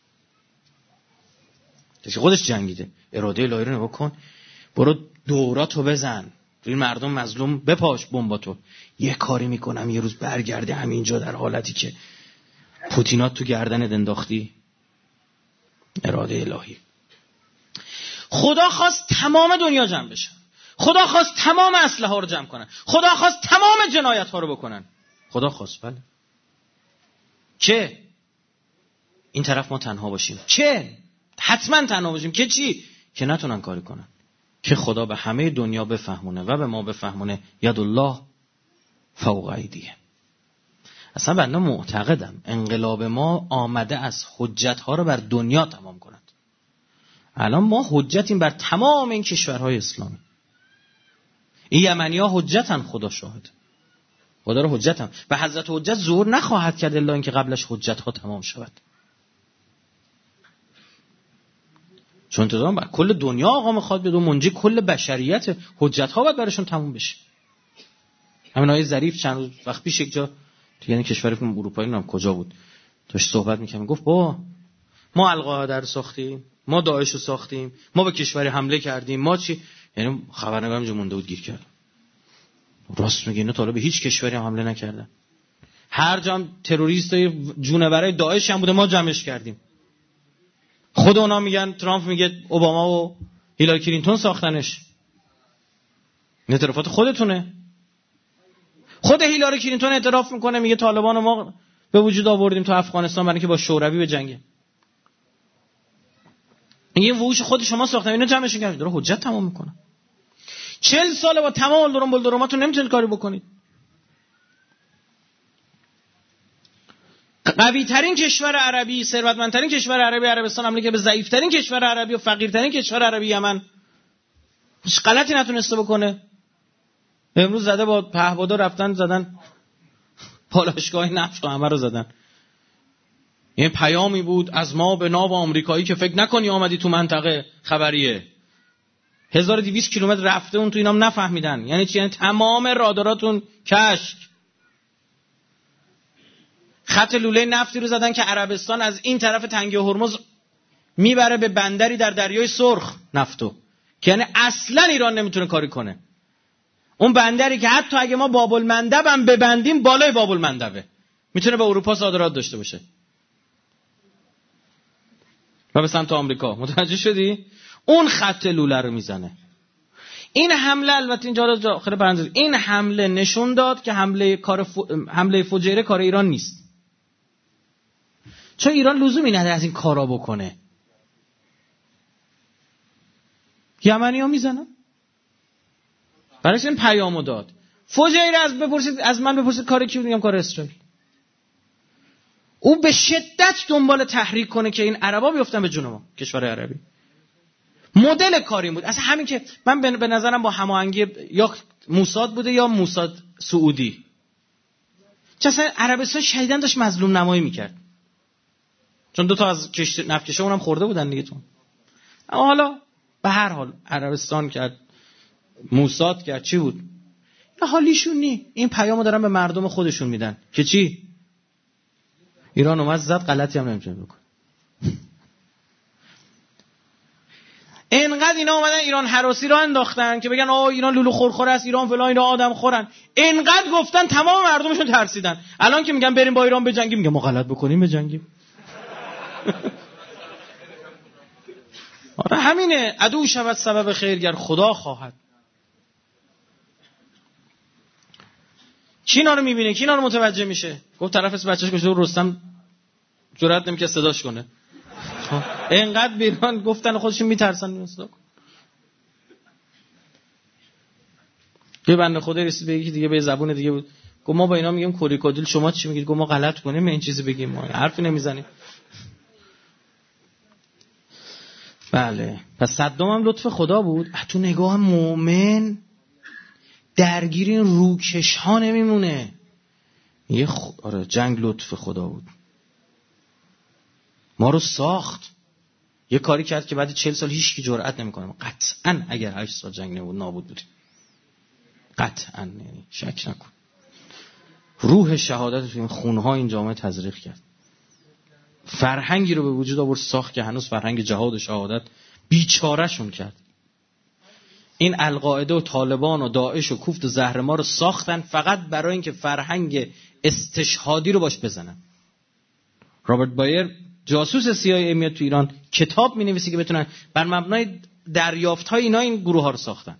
که خودش جنگیده. اراده الهی رو نگاه کن، برو دوراتو بزن، این مردم مظلوم بپاش بمباتو. یه کاری میکنم یه روز برگرده همینجا در حالتی که پوتینات تو گردنت انداختی. اراده الهی. خدا خواست تمام دنیا جمع بشن، خدا خواست تمام اسلحه ها رو جمع کنن، خدا خواست تمام جنایت ها رو بکنن. خدا خواست، بله. چه این طرف ما تنها باشیم، چه حتما تنها باشیم، که چی؟ که نتونن کاری کنن، که خدا به همه دنیا بفهمونه و به ما بفهمونه ید الله فوق ایدیه. اصلا بنده معتقدم انقلاب ما آمده از حجت ها رو بر دنیا تمام کند. الان ما حجتیم بر تمام این کشورهای اسلامی. این یمنی ها حجتن، خدا شاهد، خدا رو حجتن. و حضرت حجت ظهور نخواهد کرد الا اینکه قبلش حجت ها تمام شود. چون انتظام بر کل دنیا آقا میخواد بده، منجی کل بشریت، حجت ها باید برشون تموم بشه. همین آیه ظریف چند روز وقت پیش یک جا تو یعنی کشور اروپایی نمیدونم کجا بود داشت صحبت می‌کرد، گفت ما القاعده رو ساختیم، ما داعش رو ساختیم، ما به کشوری حمله کردیم، ما چی؟ یعنی خبرنگار اینجا مونده بود گیر کرد. راست میگه، اینا تا حالا به هیچ کشوری هم حمله نکردن. هر جا هم تروریستای جونورای داعش هم بوده ما جمعش کردیم. خود اونا میگن، ترامپ میگه اوباما و هیلاری کلینتون ساختنش. این اعترافات خودتونه. خود هیلاری کلینتون اعتراف میکنه، میگه طالبان ما به وجود آوردیم تو افغانستان برای اینکه با شوروی بجنگه. این وحوش خود شما ساختن، اینا جمعشون کردن، داره حجت تمام میکنه. 40 ساله با تمام دروماتون نمیتونید کاری بکنید. قوی ترین کشور عربی، ثروتمندترین کشور عربی عربستان حمله که به ضعیف ترین کشور عربی و فقیرترین کشور عربی یمن، هیچ غلطی نتونسته بکنه. امروز زده با پهپادا رفتن زدن پالایشگاه نفت و همه رو زدن. این پیامی بود از ما به ناو آمریکایی که فکر نکنی آمدی تو منطقه خبریه. 1200 کیلومتر رفته اون تو اینام نفهمیدن. یعنی چی؟ یعنی تمام راداراتون کشک. خط لوله نفتی رو زدن که عربستان از این طرف تنگه هرمز میبره به بندری در دریای سرخ نفتو، که یعنی اصلا ایران نمیتونه کاری کنه. اون بندری که حتی اگه ما باب المندب هم ببندیم بالای باب المندبه، میتونه به اروپا صادرات داشته باشه. و به سمت آمریکا. متوجه شدی؟ اون خط لوله رو میزنه. این حمله البته اینجا داخل پرانتز، این حمله نشون داد که حمله فجیره کار ایران نیست. چون ایران لزومی نداره از این کارا بکنه. یمنی‌ها میزنن. برایش این پیامو داد. فجیره از من بپرسید کار کی بود؟ میگم کار اسرائیل. او به شدت دنبال تحریک کنه که این عربا بیفتن به جون ما، کشور عربی. مدل کاری بود. اصلا همین که من به نظرم با هماهنگی یا موساد بوده یا موساد سعودی. چون اصلا عربستان شدیداً داشت مظلوم نمایی میکرد. چون 2 تا از نفتکشا اونم خورده بودن دیگه تون. اما حالا به هر حال عربستان کرد، موساد کرد، چی بود؟ نه حالیشون نی. این پیامو دارن به مردم خودشون میدن که چی؟ ایران اومد زد، غلطی هم نمیتونه بکنه. اینقدر اینا اومدن ایران هراسی رو انداختن که بگن ایران لولو خورخور است، ایران فلان، اینا آدم خورن. اینقدر گفتن تمام مردمشون ترسیدن. الان که میگن بریم با ایران بجنگیم، میگن ما غلط بکنیم بجنگیم. آره همینه. عدو شود سبب خیر گر خدا خواهد. کی اینا رو میبینه؟ کی اینا رو متوجه میشه؟ گفت طرف بچه‌ش گفت رستم جرئت نمیکنه صداش کنه. اینقدر بیران گفتن خودشون میترسن صدا کن. یه بنده خدا رسید به یکی دیگه به زبون دیگه بود. گفت ما با اینا میگیم کوریکودیل، شما چی میگید؟ گفت ما غلط کنیم این چیزی بگیم، ما حرفی نمیزنیم. بله. پس صدام هم لطف خدا بود. تو نگاه مومن درگیر این روکش ها نمیمونه. آره جنگ لطف خدا بود. ما رو ساخت. یه کاری کرد که بعد 40 سال هیچ کی جرئت نمیکنه. قطعاً اگر 8 سال جنگ نبود نابود بودیم. قطعاً، یعنی شک نکن. روح شهادت تو این خونها این جامعه تزریق کرد. فرهنگی رو به وجود آورد ساخت که هنوز فرهنگ جهاد و شهادت بیچارهشون کرد. این القاعده و طالبان و داعش و کوفت و زهرمار رو ساختن فقط برای اینکه فرهنگ استشهادی رو باش بزنن. رابرت بایر جاسوس CIA میاد تو ایران کتاب می‌نویسه که بتونن بر مبنای دریافت‌های اینا این گروه‌ها رو ساختن.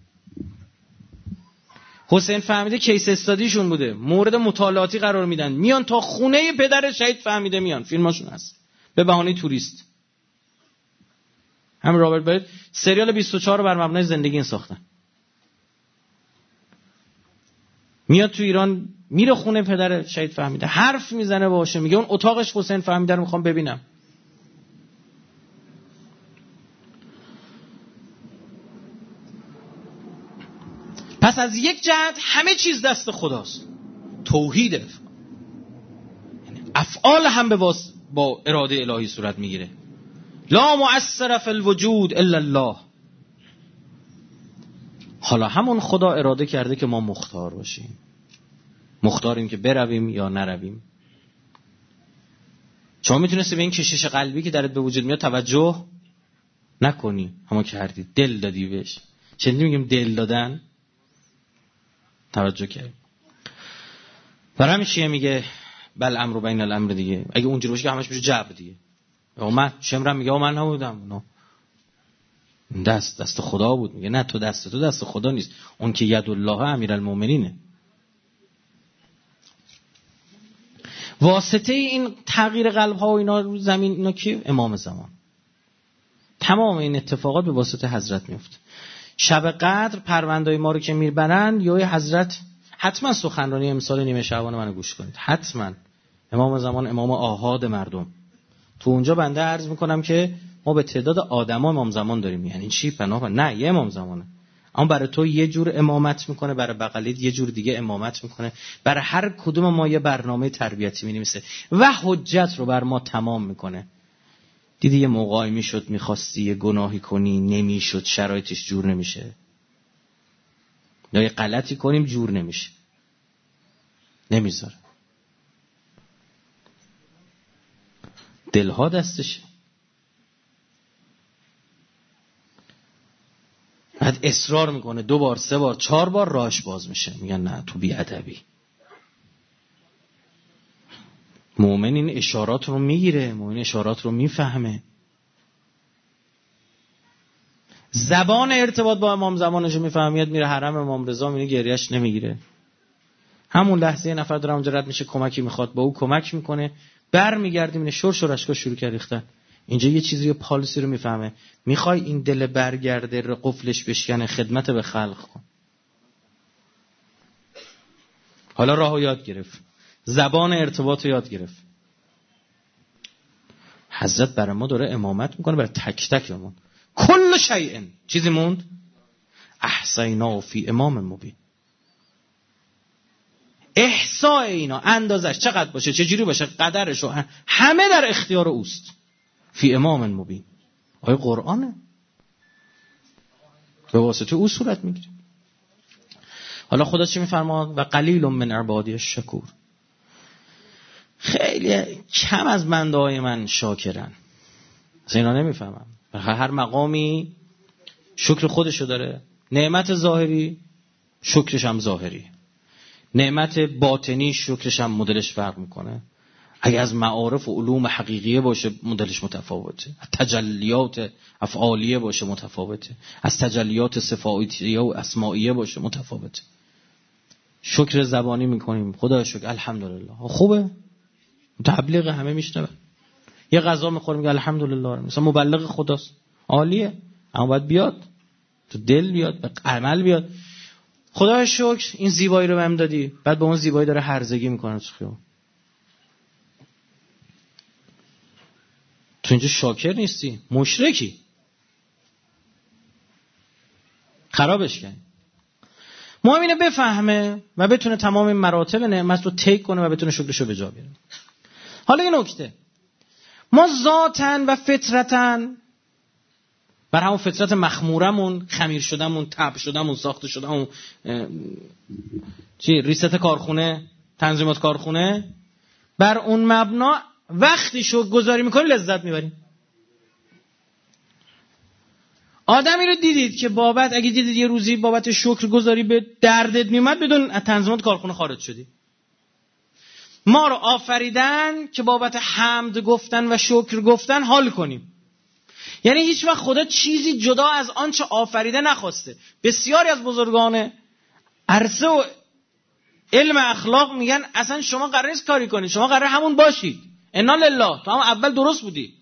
حسین فهمیده کیس استادیشون بوده، مورد مطالعاتی قرار میدن، میان تا خونه پدر شهید فهمیده میان، فیلماشون هست به بهانه توریست. هم رابرت بایر سریال 24 رو بر مبنای زندگی این ساختن. میاد تو ایران میره خونه پدر شهید فهمیده، حرف میزنه باشه، میگه اون اتاقش حسین فهمیده رو میخوام ببینم. پس از یک جهت همه چیز دست خداست. توحید، یعنی افعال هم با اراده الهی صورت میگیره. لا مؤثر فی الوجود الا الله. حالا همون خدا اراده کرده که ما مختار باشیم. مختاریم که برویم یا نرویم. شما میتونستی به این کشش قلبی که درت به وجود میاد توجه نکنی، اما کردی، دل دادی بهش. چه میگیم دل دادن؟ توجه کردی. برای همین شیعه میگه بل امر بین الامر دیگه. اگه اونجوری باشه که همش میشه جبر دیگه. من شمرم میگه من نبودم، نه دست خدا بود. میگه نه، تو دست خدا نیست، اون که ید الله امیرالمومنینه. واسطه این تغییر قلب ها و اینا رو زمین اینا که امام زمان. تمام این اتفاقات به واسطه حضرت میفته. شب قدر پرونده‌های ما رو که میبرند یا حضرت حتما سخنرانی امسال نیمه شعبان منو گوش کنید. حتما امام زمان امام آحاد مردم. تو اونجا بنده عرض میکنم که ما به تعداد آدما امام زمان داریم. یعنی چی؟ پناه نه یه امام زمانه، اما برای تو یه جور امامت میکنه، برای بغلیت یه جور دیگه امامت میکنه، برای هر کدوم ما یه برنامه تربیتی مینویسه و حجت رو بر ما تمام میکنه. دیدی یه موقعی میشد میخواستی یه گناهی کنی نمیشد، شرایطش جور نمیشه، یا یه غلطی کنیم جور نمیشه، نمیذاره. دلها دستشه. بعد اصرار میکنه 2 بار 3 بار 4 بار راهش باز میشه، میگن نه تو بی‌ادبی. مؤمن این اشارات رو میگیره، مؤمن اشارات رو میفهمه. زبان ارتباط با امام زمانش میفهمید، میره حرم امام رضا، میره گریهش نمیگیره. همون لحظه یه نفر داره اونجا رد میشه، کمکی میخواد، با او کمک میکنه، برمیگرده میبینه شور اشکا شروع کرد ریختن. اینجا یه چیزی، یه پالیسی رو میفهمه. میخوای این دل برگرده، قفلش بشکنه، خدمت به خلق کن. حالا راهو یاد گرفت، زبان ارتباط رو یاد گرفت. حضرت برای ما داره امامت میکنه، برای تک تکمون. کل شیء چیزی موند احصینا فی امام مبین. احصاء اینا، اندازش چقدر باشه، چجوری باشه، قدرش همه در اختیار اوست. فی امام مبین. آیه قرآنه، به واسطه او صورت میگیره. حالا خدا چی میفرماد؟ و قلیل من عبادی الشکور. خیلی کم از بنده‌های من شاکرن. اصلا اینا نمیفهمم. هر مقامی شکر خودشو داره. نعمت ظاهری شکرش هم ظاهری، نعمت باطنی شکرش هم مدلش فرق میکنه. اگه از معارف و علوم حقیقیه باشه مدلش متفاوته، از تجلیات افعالیه باشه متفاوته، از تجلیات صفاتیه و اسمائیه باشه متفاوته. شکر زبانی میکنیم، خدا شکر الحمدلله، خوبه، تبلیغ همه میشنوه. یه غذا میخوریم میگه الحمدلله، مثلا مبلغ خداست، عالیه، اما باید بیاد تو دل، بیاد به عمل بیاد. خدا شکر این زیبایی رو بهم دادی، بعد به اون زیبایی داره هرزگی میکنه تو خیابون. تو اینجا شاکر نیستی، مشرکی، خرابش کنی. مهم اینه بفهمه و بتونه تمام این مراتب نعمت رو تیک کنه و بتونه شکرشو به جا بیاره. حالا این نکته، ما ذاتن و فطرتن بر همون فطرت مخمورمون، خمیر شدمون، تب شدمون، ساخته شدمون، ریست کارخونه، تنظیمات کارخونه، بر اون مبنا وقتی شکر گذاری میکنی لذت میبریم. آدمی رو دیدید که اگه دیدید یه روزی بابت شکر گذاری به دردت میومد، بدون از تنظیمات کارخونه خارج شدی. ما رو آفریدن که بابت حمد گفتن و شکر گفتن حال کنیم. یعنی هیچ وقت خدا چیزی جدا از آنچه آفریده نخواسته. بسیاری از بزرگان عرصه و علم اخلاق میگن اصلا شما قرار نیست کاری کنید، شما قرار همون باشید، انا لله، تو هم اول درست بودی.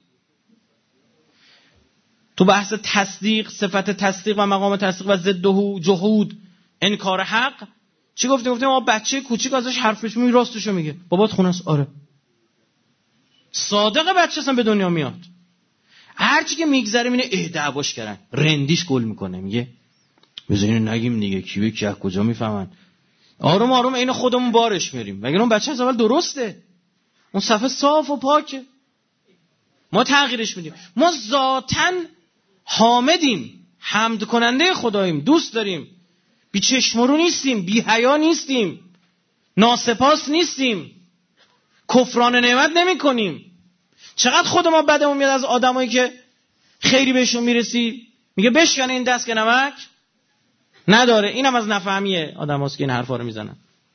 تو بحث تصدیق، صفت تصدیق و مقام تصدیق و ضده جهود، انکار حق، چی گفتیم ما بچه کوچیک ازش حرف بشمی راستشو میگه، بابات خونه است، آره صادق بچه اصلا به دنیا میاد. هرچی که میگذره میینه دعواش کردن، رندیش گل میکنه، میگه بذارین نگیم دیگه، کی به کی کجا میفهمن، آروم آروم عین خودمون بارش میریم. مگه اون بچه از اول درسته، اون صفحه صاف و پاکه، ما تغییرش میدیم. ما ذاتاً حامدیم، حمد کننده خداییم، دوست داریم، بی چشم رو نیستیم، بی حیا نیستیم، ناسپاس نیستیم، کفران نعمت نمی کنیم. چقدر خود ما بدمون میاد از آدمایی که خیری بهشون میرسی میگه بشکنه این دست که نمک نداره. اینم از نفهمیه آدم هاست که این حرفا رو میزنن.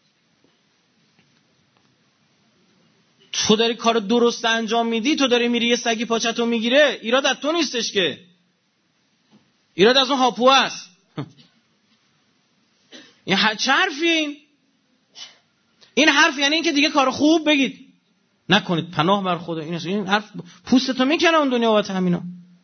تو داری کار درست انجام میدی، تو داری میری یه سگی پاچتو میگیره، ایراد از تو نیستش که، ایراد از اون هاپو است. این چه حرفی؟ این حرف یعنی این که دیگه کار خوب بگید نکنید، پناه بر خدا. این حرف پوستتو میکنه اون دنیا بابت همینا.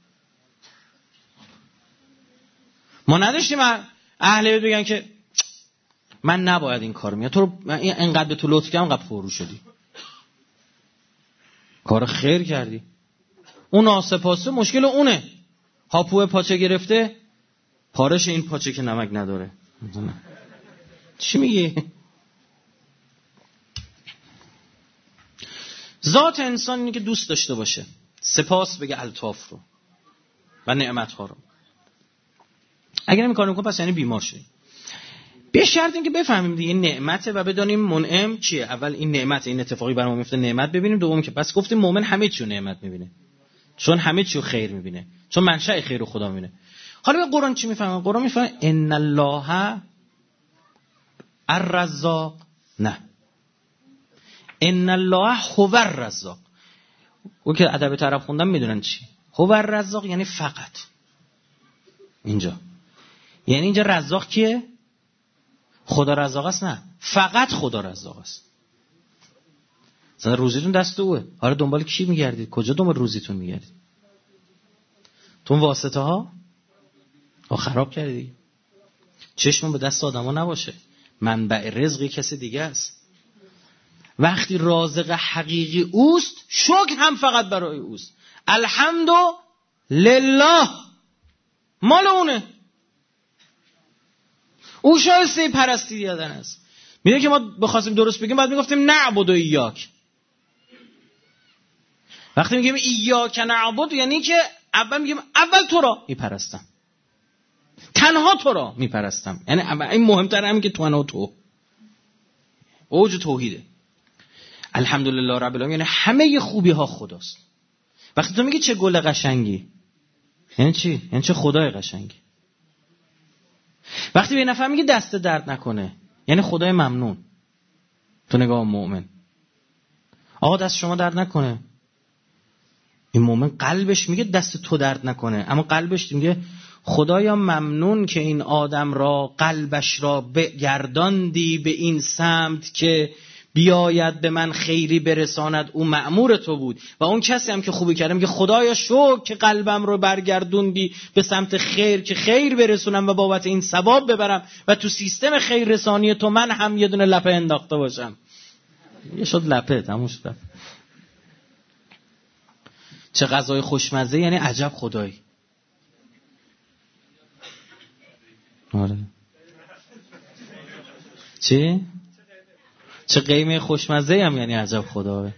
ما نداشتیم اهل بیت بگن که من نباید این کارو میاد، تو اینقدر به تو لطف کردم انقدر پررو شدی، کار خیر کردی. اون ناسپاسه مشکل اونه، هاپو پاچه گرفته، پارش این پاچه که نمک نداره. چی میگی؟ ذات انسان اینه که دوست داشته باشه، سپاس بگه الطاف رو و نعمت‌ها رو. اگر این کارو نکنه پس یعنی بیمار شدیم. به شرط اینکه بفهمیم دیگه نعمته و بدونیم منعم چیه. اول این نعمت، این اتفاقی برام میفته نعمت ببینیم. دوم که پس گفتیم مؤمن همه چی رو نعمت میبینه، چون همه چی رو خیر میبینه، چون منشأ خیر رو خدا میبینه. حالا به قرآن چی میفهمه؟ قرآن میفهمه ان الله الرزاق، نه ان الله هو الرزاق. او که ادب عرب خوندن میدونن چی هو الرزاق یعنی فقط. اینجا. یعنی اینجا رزاق کیه؟ خدا رزاق است؟ نه، فقط خدا رزاق است. مثلا روزیتون دست اوه. حالا دنبال کی میگردید؟ کجا دنبال روزیتون میگردید؟ تو واسطه ها خراب کردی. چشمون به دست آدما نباشه. منبع رزق کسی دیگه است. وقتی رازق حقیقی اوست، شکر هم فقط برای اوست. الحمدلله مال اونه. او شایسته پرستی دادن است. میگه که ما بخواستیم درست بگیم بعد میگفتیم نعبد و ایاک. وقتی میگیم ایاک نعبد یعنی که اول میگیم اول تو را میپرستم، تنها تو را میپرستم. یعنی این مهمتره همین که تنها تو اوج توحیده. الحمدلله رب العالمین یعنی همه خوبی ها خداست. وقتی تو میگی چه گل قشنگی، یعنی چی؟ یعنی چه خدای قشنگی. وقتی به نفر میگی دست درد نکنه، یعنی خدای ممنون. تو نگاه مؤمن، آقا دست شما درد نکنه، این مؤمن قلبش میگه دست تو درد نکنه، اما قلبش میگه خدایا ممنون که این آدم را قلبش را بگرداندی به این سمت که بیاید به من خیری برساند. او مأمور تو بود. و اون کسی هم که خوبی کرده میگه خدایا شکر که قلبم رو برگردوندی به سمت خیر که خیر برسونم و بابت این ثواب ببرم و تو سیستم خیر رسانی تو من هم یه دونه لپه انداخته باشم. یه شد لپه، تموم شد. چه غذای خوشمزه، یعنی عجب خدایی. آره. چی؟ چه قیمه خوشمزه هم یعنی عجب خدایی.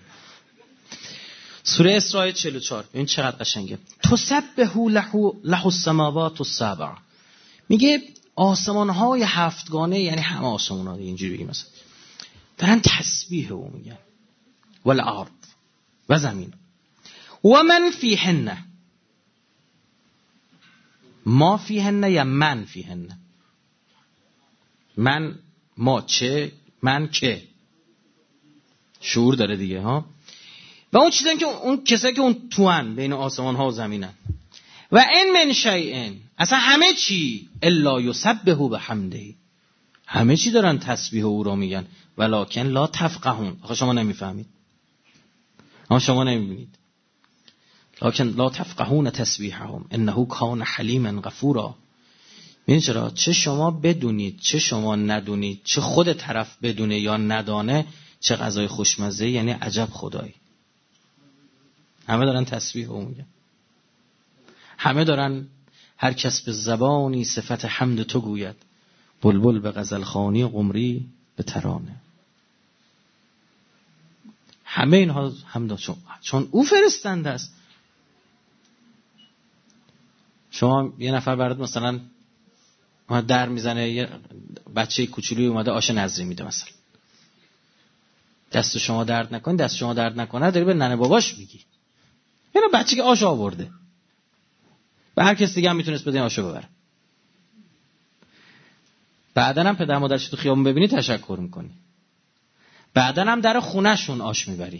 سوره اسراء 44 این چقدر قشنگه. تسبح له السماوات السبع. میگه آسمان‌های هفتگانه، یعنی همه آسمان‌ها، اینجوری بگیم مثلا دارن تسبیح او میگن. والارض و زمین و من فیهن. ما فیهن یا من فیهن؟ من ما چه، من که. شعور داره دیگه ها. و اون چیزایی که اون کسایی که اون توان بین آسمان ها و زمینن. و این من شیئن، اصلا همه چی الا یسبح بحمده، همه چی دارن تسبیح او را میگن. ولکن لا تفقهون، آخه شما نمیفهمید، اما شما نمیبینید. لکن لا تفقهون تسبیحهم انه کان حلیما غفورا. این چرا؟ چه شما بدونید چه شما ندونید، چه خود طرف بدونه یا ندانه، چه غذای خوشمزه، یعنی عجب خدایی. همه دارن تسبیح او میگن. همه دارن هر کس به زبانی صفت حمد تو گوید. بلبل به غزل خوانی قمری به ترانه. همه اینها حمد چون او فرستنده است. شما یه نفر برات مثلا در میزنه، یه بچه کوچولوی اومده آش نظری میده مثلا، دست شما درد نکنه، دست شما درد نکنه، داری به ننه باباش میگی. اینا بچه که آش آورده، به هر کس دیگه هم میتونست بده آشو ببره. بعدن هم پدر مادرش تو خیابون ببینی تشکر میکنی. بعدن هم در خونهشون آش میبری.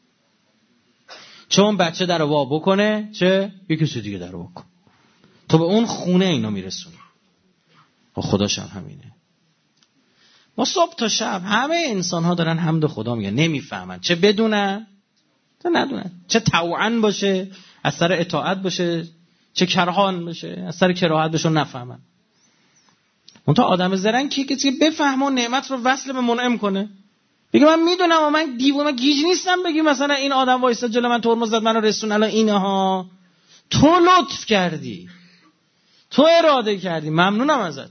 چون بچه در وا بکنه چه یکی کسی دیگه در وا کن، تو به اون خونه اینو میرسونی. و خداش هم همینه. ما صبح تا شب همه انسان ها دارن حمد خدا میگن، نمیفهمن، چه بدونن چه ندونن، چه طوعاً باشه از سر اطاعت باشه، چه کرهان باشه از سر کراهت باشه، نفهمن. اون تا آدم زرنگ کیه که بفهمه و نعمت رو وصل به منعم کنه. بگه من میدونم و من دیوونه، من گیج نیستم. بگی مثلا این آدم وایساد جلو من ترمز زد منو رسون، الان اینها تو لطف کردی، تو اراده کردی، ممنونم ازت.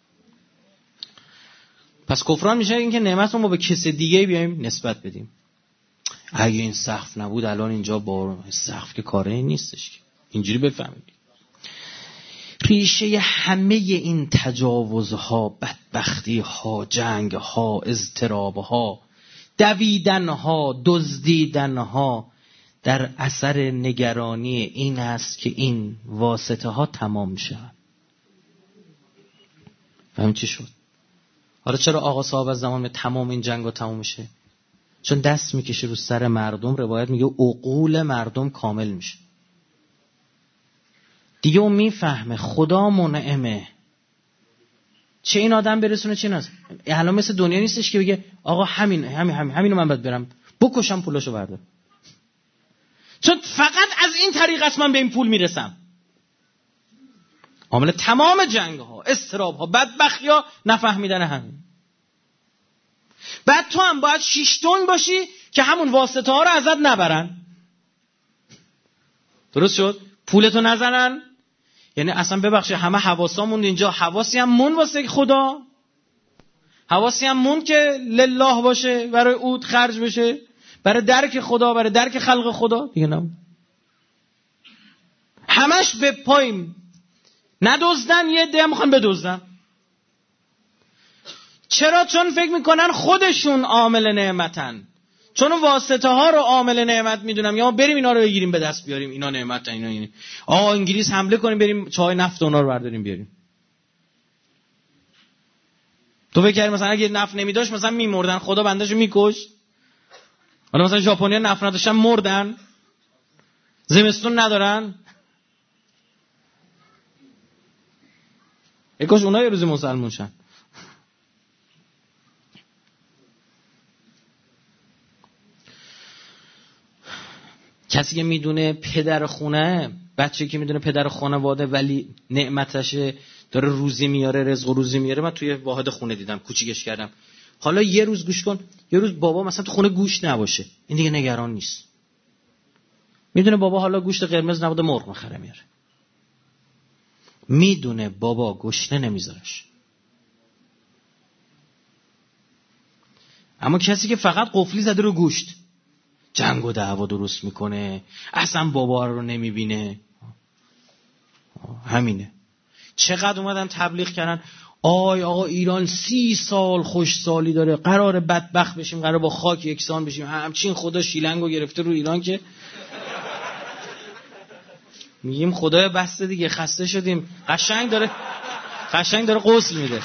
پس کفران میشه این که نعمت رو ما به کسی دیگه بیایم نسبت بدیم. اگه این سقف نبود الان اینجا بارون. سقف که کاره این نیستش که اینجوری بفهمید. ریشه همه این تجاوزها، بدبختیها، جنگها، اضطرابها، دویدنها، دزدیدنها در اثر نگرانی این است که این واسطه ها تمام شد. فهم چی شد؟ حالا چرا آقا صاحب از زمان تمام این جنگ ها تمام میشه؟ چون دست میکشه رو سر مردم. روایت میگه عقول مردم کامل میشه. دیگه اون میفهمه خدا منعمه. چه این آدم برسونه چه این الان مثل دنیا نیستش که بگه آقا همینو من باید برم بکشم پولاشو بردار، چون فقط از این طریق است من به این پول میرسم. عامل تمام جنگ ها، استراب ها، بدبختی ها نفهمیدن همین. بعد تو هم باید 6 تن باشی که همون واسطه ها رو ازت نبرن. درست شد؟ پولتو نزنن. یعنی اصلا ببخشید همه حواسامون اینجا، حواسی هم مون واسه خدا، حواسی هم مون که لله باشه، برای عود خرج بشه، برای درک خدا، برای درک خلق خدا دیگه نه. همش به پاییم ندزدن، یه ده میخوان بدزدن. چرا؟ چون فکر میکنن خودشون عامل نعمتن، چون واسطه ها رو عامل نعمت میدونم. یا بریم اینا رو بگیریم به دست بیاریم، اینا نعمتن، اینا انگلیس حمله کنیم بریم چای نفت اونا رو برداریم بیاریم. تو فکر کردی مثلا اگه نفت نمیداشت مثلا میمردن، خدا بندهشو میکش؟ حالا مثلا ژاپنیا نفت نداشتن مردن، زمستون ندارن. کاش اونها یه روزی مسلمون شن. کسی که میدونه پدر خونه، بچه‌ای که میدونه پدر خانواده ولی نعمتشه، داره روزی میاره، رزق و روزی میاره. من توی واحد خونه دیدم، کوچیکش کردم. حالا یه روز گوش کن، یه روز بابا مثلا تو خونه گوشت نباشه، این دیگه نگران نیست. میدونه بابا حالا گوشت قرمز نبوده مرغ میخره میاره. میدونه بابا گشنه نمیذارش. اما کسی که فقط قفلی زده رو گوشت، جنگ و دعوا درست میکنه، اصلا بابا رو نمیبینه، همینه. چقدر اومدن تبلیغ کردن آقا ایران 30 سال خوش سالی داره، قراره بدبخت بشیم، قراره با خاک یکسان بشیم. همچین خدا شیلنگو گرفته رو ایران که میگیم خدای بسته دیگه، خسته شدیم. قشنگ داره غسل میده.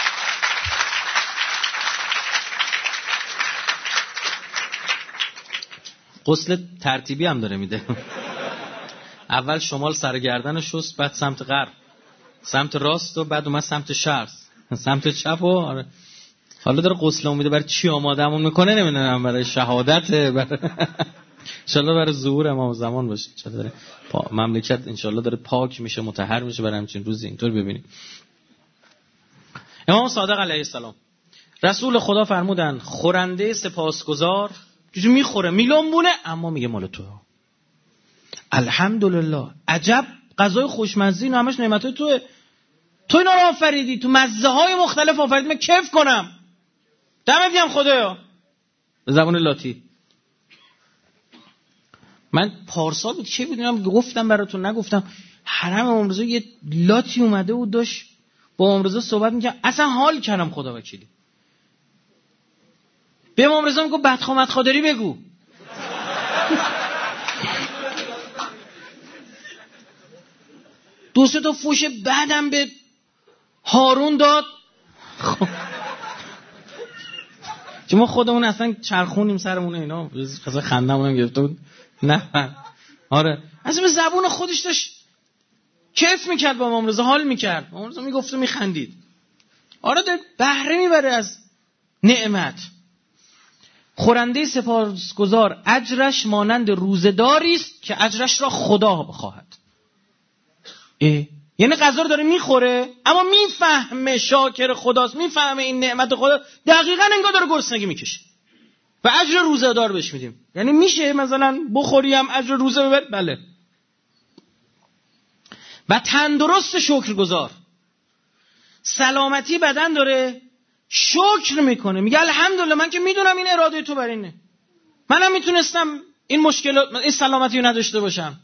غسل ترتیبی هم داره میده. اول شمال سر گردن شست، بعد سمت غرب، سمت راست و بعد اومد سمت شرق، سمت چپ و آره. حالا داره غسل میده. برای چی آمادهمون میکنه نمیدونم، برای شهادت، انشالله برای ظهور امام زمان باشه، انشالله داره مملکت انشالله داره پاک میشه، مطهر میشه برای همچین روزی. اینطور ببینیم. امام صادق علیه السلام رسول خدا فرمودن خورنده سپاسگزار چیزی میخوره میلنبونه اما میگه مال تو. الحمدلله، عجب غذای خوشمزه، اینا همش نعمتای توئه. تو اینا رو آفریدی، تو مزه های مختلف آفریدی، من کیف کنم. دمت گرم خدایا. به زبان لاتی. من پارسال بود چه بدونم گفتم براتون نگفتم، حرم امام رضا یه لاتی اومده بود داشت با امام رضا صحبت می‌کرد، اصلا حال کردم خدا وکیلی. به امام رضا میگه بدخوامت خادری بگو. دو سه تا فوش بعدم به هارون داد. که ما خودمون اصلا چرخونیم سرمون اینا، خاصه خندمون هم گرفته بود. نه آره اصلا به زبون خودش داشت کیف میکرد، با امام رضا حال میکرد، امام رضا میگفت و میخندید. آره ده بهره میبره از نعمت. خورنده سپاسگزار اجرش مانند روزداری است که اجرش را خدا بخواهد. یعنی غذا رو داره میخوره اما میفهمه شاکر خداست، میفهمه این نعمت خدا، دقیقاً انگار داره گرسنگی میکشه و اجر روزدار بهش میدیم. یعنی میشه مثلا بخوریم اجر روزه ببر؟ بله. و تندرست شکرگزار، سلامتی بدن داره، شکر میکنه، میگه الحمدلله من که میدونم این اراده تو بر اینه، منم میتونستم این مشکلات این سلامتی رو نداشته باشم.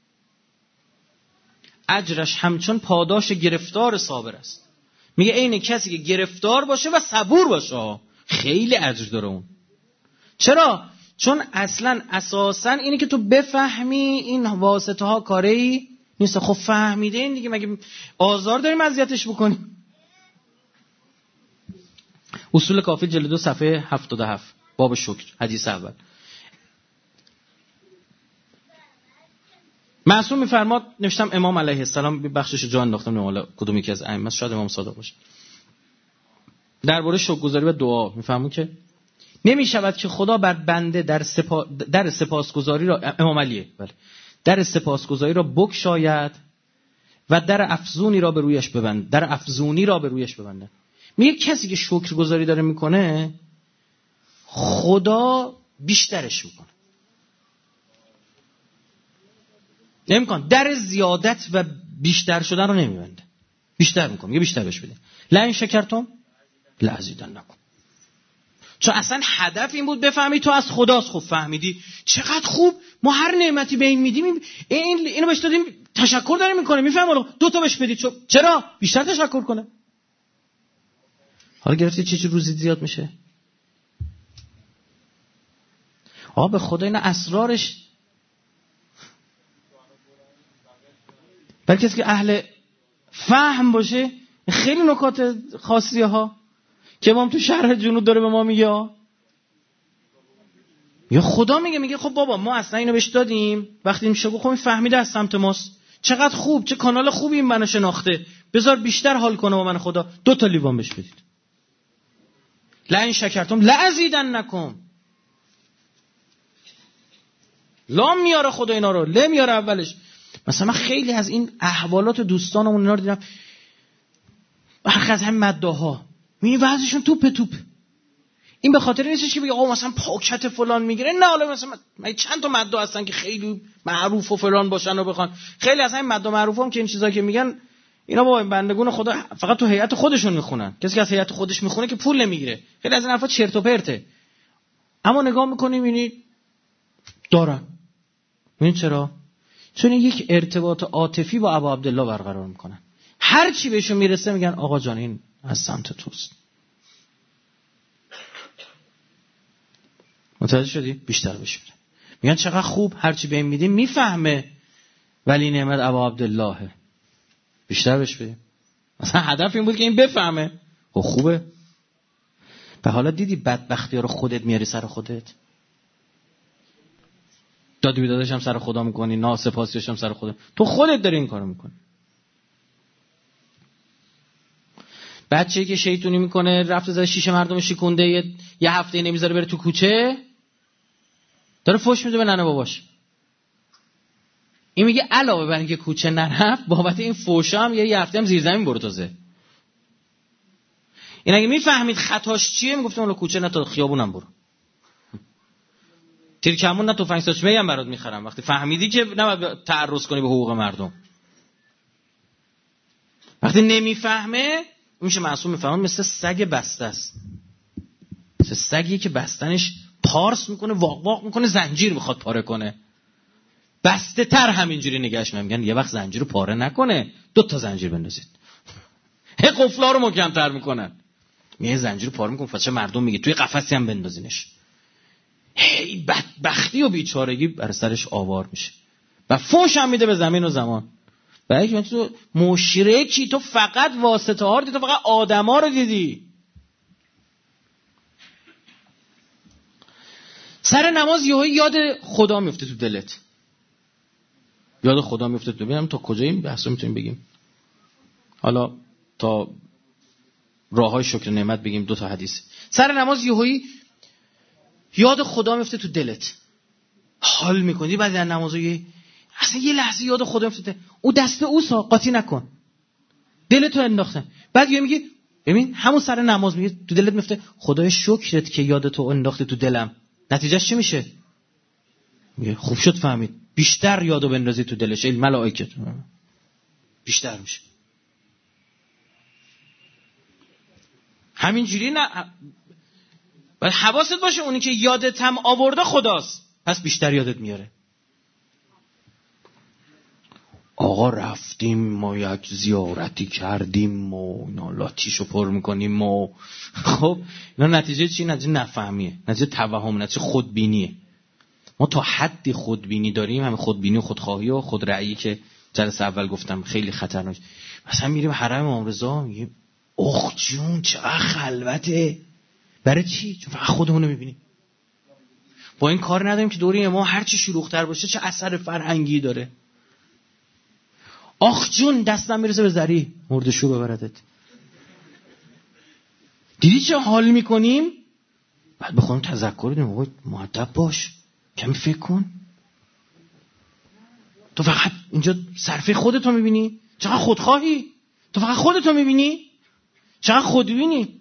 اجرش همچون پاداش گرفتار صابر است. میگه عین کسی که گرفتار باشه و صبور باشه خیلی اجر داره اون. چرا؟ چون اصلا اساسا اینه که تو بفهمی این واسطه ها کاری نیست. خب فهمیده این دیگه، مگه آزار داریم اذیتش بکنیم؟ اصول کافی جلد 2 صفحه 77 باب شکر حدیث اول. معصوم میفرماد، نوشتم امام علیه السلام، بخشش جا انداختم نماله کدوم یکی از ائمه، شاید امام صادق باشه، درباره شکرگزاری و دعا میفهمون که نمیشود که خدا بر بنده در سپاسگزاری را، امام علیه، بله، در سپاسگزاری را بگشاید و در افزونی را به رویش ببنده. میگه کسی که شکرگزاری داره میکنه خدا بیشترش میکنه. نمیکنه در زیادت و بیشتر شدن رو نمیبنده، بیشتر میکنه، میگه بیشتر بهش بده. لئن شکرتم لازیدنکم. چون اصلا هدف این بود بفهمی تو از خداست. خب فهمیدی چقدر خوب، ما هر نعمتی به این میدیم، اینو بهش دادیم تشکر داره میکنه، میفهمه 2 تا بهش بدید، چرا بیشتر تشکر کنه. حالا گرفتی چه روزی زیاد میشه. به خدا این اسرارش، برای کسی که اهل فهم باشه خیلی نکات خاصیه ها که امام تو شرح جنود داره به ما میگه. یا خدا میگه خب بابا ما اصلا اینو بهش دادیم، وقتی این شگو خب فهمیده از سمت ماست، چقدر خوب، چه کانال خوبی این منو شناخته، بذار بیشتر حال کنه با من خدا، 2 تا لیوان بهش بدید. لئن شکرتم لازیدنکم. لام میاره خدا اینا رو، ل میاره اولش. مثلا من خیلی از این احوالات دوستانمون اینا رو دیدم، برخی از همین مداها میبینی وضعشون توپ. این به خاطر نیستش که بگه آقا مثلا پاکت فلان میگیره، نه، حالا مثلا چند تا مدعا هستن که خیلی معروف و فلان باشن و بخوان، خیلی از همین مدعا معروف هم که این چیزا که میگن اینا با این بندگون خدا فقط تو هیئت خودشون میخونن، کسی که از هیئت خودش میخونه که پول نمیگیره. خیلی از این حرفا چرت و پرته، اما نگاه میکنی میبینی دارن. این چرا؟ چون یک ارتباط عاطفی با ابا عبدالله برقرار میکنن، هر چی بهشون میرسه میگن آقا جان این از سمت توست. متوجه شدی؟ بیشتر بهش میدن، میگن چقدر خوب، هر چی بهم میدیم میفهمه، ولی نعمت ابا عبدالله، بیشتر بهش بدیم. مثلا هدف این بود که این بفهمه. خب خوبه. و حالا دیدی بدبختی ها رو خودت میاری سر خودت، دادی بیدادش هم سر خدا میکنی، ناسپاسیش هم سر خدا، تو خودت داری این کارو میکنی. بچه‌ای که شیطونی میکنه رفته زده شیشه مردم شکونده، یه هفته نمیذاره بره تو کوچه، داره فحش میده به ننه باباش. این میگه علاوه بر اینکه کوچه نرفت، بابت این فحشا هم یه هفته هم زیر زمین برو تازه. این اگه میفهمید خطاش چیه میگفتم اون کوچه نه تا خیابونم برو، تیرکمون نه تفنگ ساچمه‌ای هم برات میخرم. وقتی فهمیدی که نباید تعرض کنی به حقوق مردم. وقتی نمیفهمه میشه معصوم، میفهمه مثل سگ بسته است، مثل سگی که بستنش پارس میکنه، واق واق میکنه، زنجیر میخواد پاره کنه، بسته تر همینجوری نگهش میگن یه وقت زنجیر رو پاره نکنه 2 تا زنجیر بندازید. قفلا رو محکم‌تر میکنن، میگه زنجیر رو پاره میکنه، فاشه مردم میگه توی قفسی هم بندازینش. هی بدبختی و بیچارگی بر سرش آوار میشه و فوش هم میده به زمین و زمان. برای که تو مشرکی، تو فقط واسطه ها رو دیدی، تو فقط آدم ها رو دیدی. سر نماز یاد خدا میفته تو دلت، یاد خدا میفته. ببینم تا کجا این بحث رو میتونیم بگیم. حالا تا راه های شکر نعمت بگیم 2 تا حدیث. سر نماز یاد خدا میفته تو دلت، حال میکنی. بعد در نمازی اصلا یه لحظه یاد خدا میفته، او دست اوسا قاطی نکن، دلتو انداختن. بعد یه میگه ببین همون سر نماز میگه تو دلت میفته خدای شکرت که یادتو انداخته تو دلم. نتیجهش چی میشه؟ میگه خوب شد فهمید، بیشتر یادو بندازی تو دلش، این ملائکه بیشتر میشه. همینجوری نه، باید حواست باشه اونی که یادت هم آورده خداست، پس بیشتر یادت میاره. آقا رفتیم ما یک زیارتی کردیم و اینا لاتیشو پر میکنیم و خب اینا نتیجه چی؟ نتیجه نفهمیه، نتیجه توهم، نتیجه خودبینیه. ما تا حدی خودبینی داریم، همین خودبینی و خودخواهی و خودرأیی که جلسه اول گفتم خیلی خطرناک. مثلا میریم حرم امام رضا میگیم اخ جون چقدر خلوته. برای چی؟ چون فقط خودمون رو میبینیم. با این کار نداریم که دوری ما هر چی شلوغ‌تر باشه چه اثر فرهنگی داره. آخ جون دستم میرسه به زری مردشو ببردت. دیدی چه حال میکنیم؟ بعد بخونم تذکر بدیم آقا مؤدب باش، کمی فکر کن. تو فقط اینجا صرفه خودتو میبینی؟ چقدر خودخواهی؟ تو فقط خودتو میبینی؟ چقدر خودبینی؟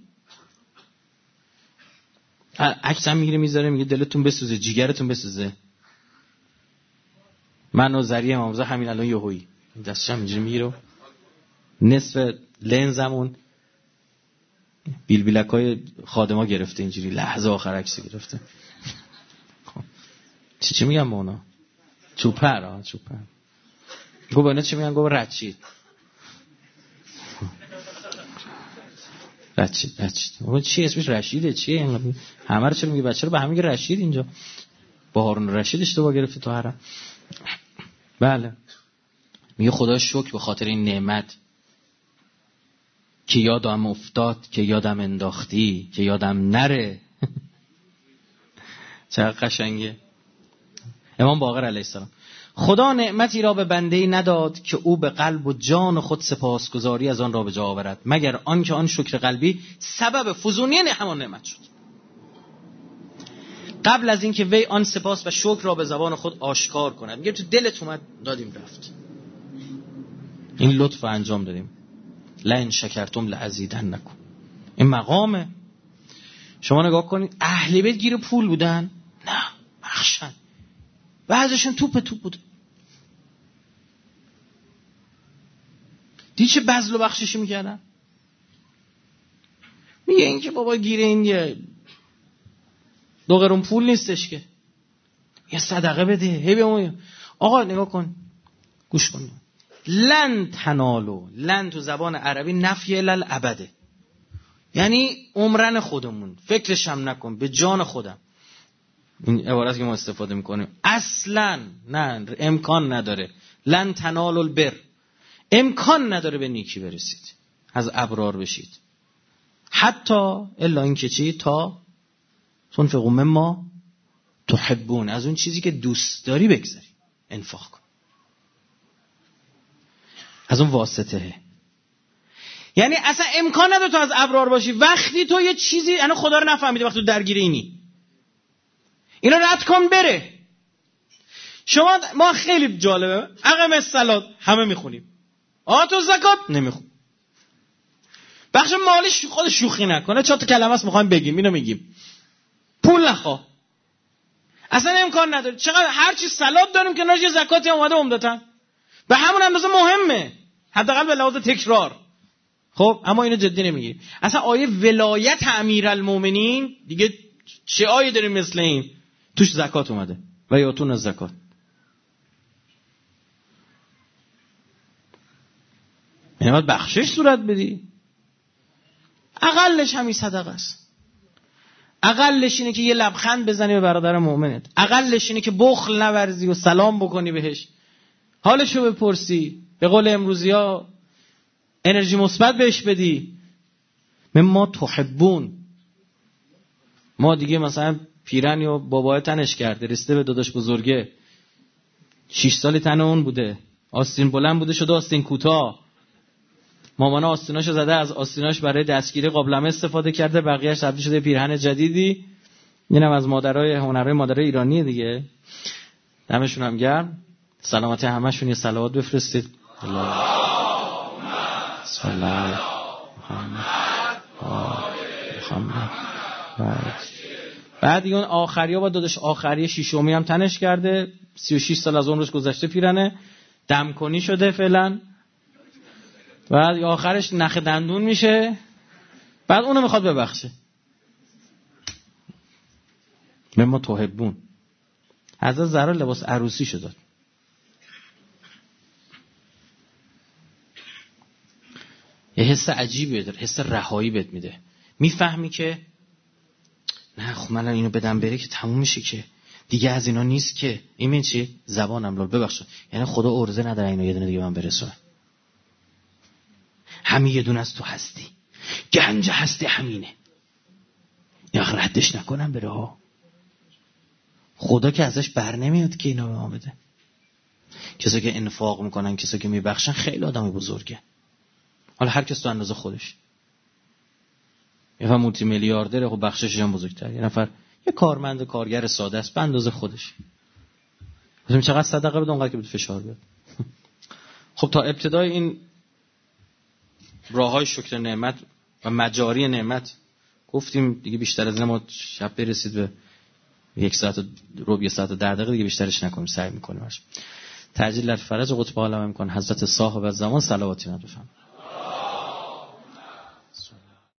عکس هم میگیره میذاره میگه دلتون بسوزه، جیگرتون بسوزه. من و زری امامزاده همین الان یهویی دستش هم اینجوری میگیره، نصف لنزمون بیلبیلکای خادما گرفته، اینجوری لحظه آخر عکس گرفته. چی میگم به اونا؟ چوپر. گو به اونا چی میگن؟ گو رچید. اون چی اسمش رشیده؟ چیه؟ همه رو چرا میگه بچه رو به همه میگه رشید؟ اینجا با هارون رشید اشتباه گرفته تو حرم. بله میگه خدا شکر به خاطر این نعمت که یادم افتاد، که یادم انداختی، که یادم نره. چقدر قشنگه. امام باقر علیه السلام: خدا نعمتی را به بنده‌ای نداد که او به قلب و جان خود سپاسگزاری از آن را به جا آورد، مگر آنکه آن شکر قلبی سبب فزونی همان نعمت شد، قبل از اینکه وی آن سپاس و شکر را به زبان خود آشکار کند. میگه تو دلت اومد دادیم رفت، این لطف انجام دادیم. لئن شکرتم لازیدنکم. این مقامه. شما نگاه کنید اهل بیت گیر پول بودن؟ نه، بخشن. بعضیشون توپ بود. دیدی چه بذل و بخششی میکردن؟ میگه این که بابا گیر این یه 2 قرون پول نیستش که، یه صدقه بده. هی به آقا نگاه کن، گوش کن. لن تنالو، لن تو زبان عربی نفی الابده، یعنی عمرن خودمون، فکرش هم نکن، به جان خودم. این عبارت که ما استفاده میکنیم اصلا نه، امکان نداره. لن تنالو البر، امکان نداره به نیکی برسید، از ابرار بشید. حتی الا اینکه چی؟ تا تنفقوا مما تحبون، از اون چیزی که دوست داری بگذاری، انفاق کن، از اون واسطه. یعنی اصلا امکان نداره تو از ابرار باشی وقتی تو یه چیزی، یعنی خدا رو نفهمیدی، وقتی تو درگیر اینی. اینا رد کن بره. ما خیلی جالبه، اقام الصلات همه میخونیم، آتو زکات نمیخون. بخش مالی خود شوخی نکنه، 4 تا کلمه است میخوایم بگیم، اینو میگیم. پول نخواه، اصلا امکان نداره. چقدر هر چی صلات داریم که ناش زکاتی اومده عمدتاً به همون اندازه مهمه، حداقل به لحاظ تکرار. خب اما اینو جدی نمیگیریم. اصلا آیه ولایت امیرالمومنین دیگه چه آیه داریم مثل این؟ توش زکات اومده و یاتون از زکات. یعنی باید بخشش صورت بدی. اقلش همین صدقه است. اقلش اینه که یه لبخند بزنی به برادر مؤمنت. اقلش اینه که بخل نورزی و سلام بکنی بهش، حالشو بپرسی، به قول امروزی‌ها انرژی مثبت بهش بدی. ما تحبون. ما دیگه مثلا پیرن یا بابای تنش کرده، رسته به داداش بزرگه، 6 سالی تن اون بوده، آستین بلند بوده شده آستین کوتاه. مامانا آستیناشو زده، از آستیناش برای دستگیری قابلمه استفاده کرده، بقیه‌اش تبدیل شده پیرهن جدیدی. اینم از مادرای هنرهای مادرای ایرانی دیگه. دمشون هم گرم. سلامتی همشون. یه صلوات بفرستید. محمد بعد اون آخری‌ها با داداش آخری شیشمی هم تنش کرده، 36 سال از عمرش گذشته، پیرنه دم کنی شده فعلا. بعد آخرش نخ دندون میشه، بعد اونو میخواد ببخشه. مما تحبون. حضرت زهرا لباس عروسی شد. یه حس عجیبی داره، حس رهایی بهت میده. میفهمی که نه خب من اینو بدم بره که تموم میشه، که دیگه از اینا نیست که. این چی؟ زبانم لال ببخشید، یعنی خدا عرضه نداره اینو یه دونه دیگه من برسونه. همین یه دونه از تو هستی، گنج هستی همینه، یا ردش نکنم بره ها. خدا که ازش بر نمیاد که اینا به ما بده. کسایی که انفاق میکنن، کسایی که میبخشن، خیلی آدم بزرگه. حالا هر کس تو اندازه خودش. یه نفر مولتی میلیاردره، خب بخشش هم بزرگتر. یه نفر یه کارمند کارگر ساده است به اندازه خودش. مثلا چقدر صدقه بده اونقدر که بده فشار بیاد. خب تا ابتدای این راههای شکر نعمت و مجاری نعمت گفتیم دیگه. بیشتر از این ما شب برسید به 1 ساعت و ربع، 1 ساعت و 10 دقیقه دیگه بیشترش نکنیم، سعی میکنیم. تعجیل در فرج قطب عالم میکن حضرت صاحب الزمان صلواتی بفرمایید.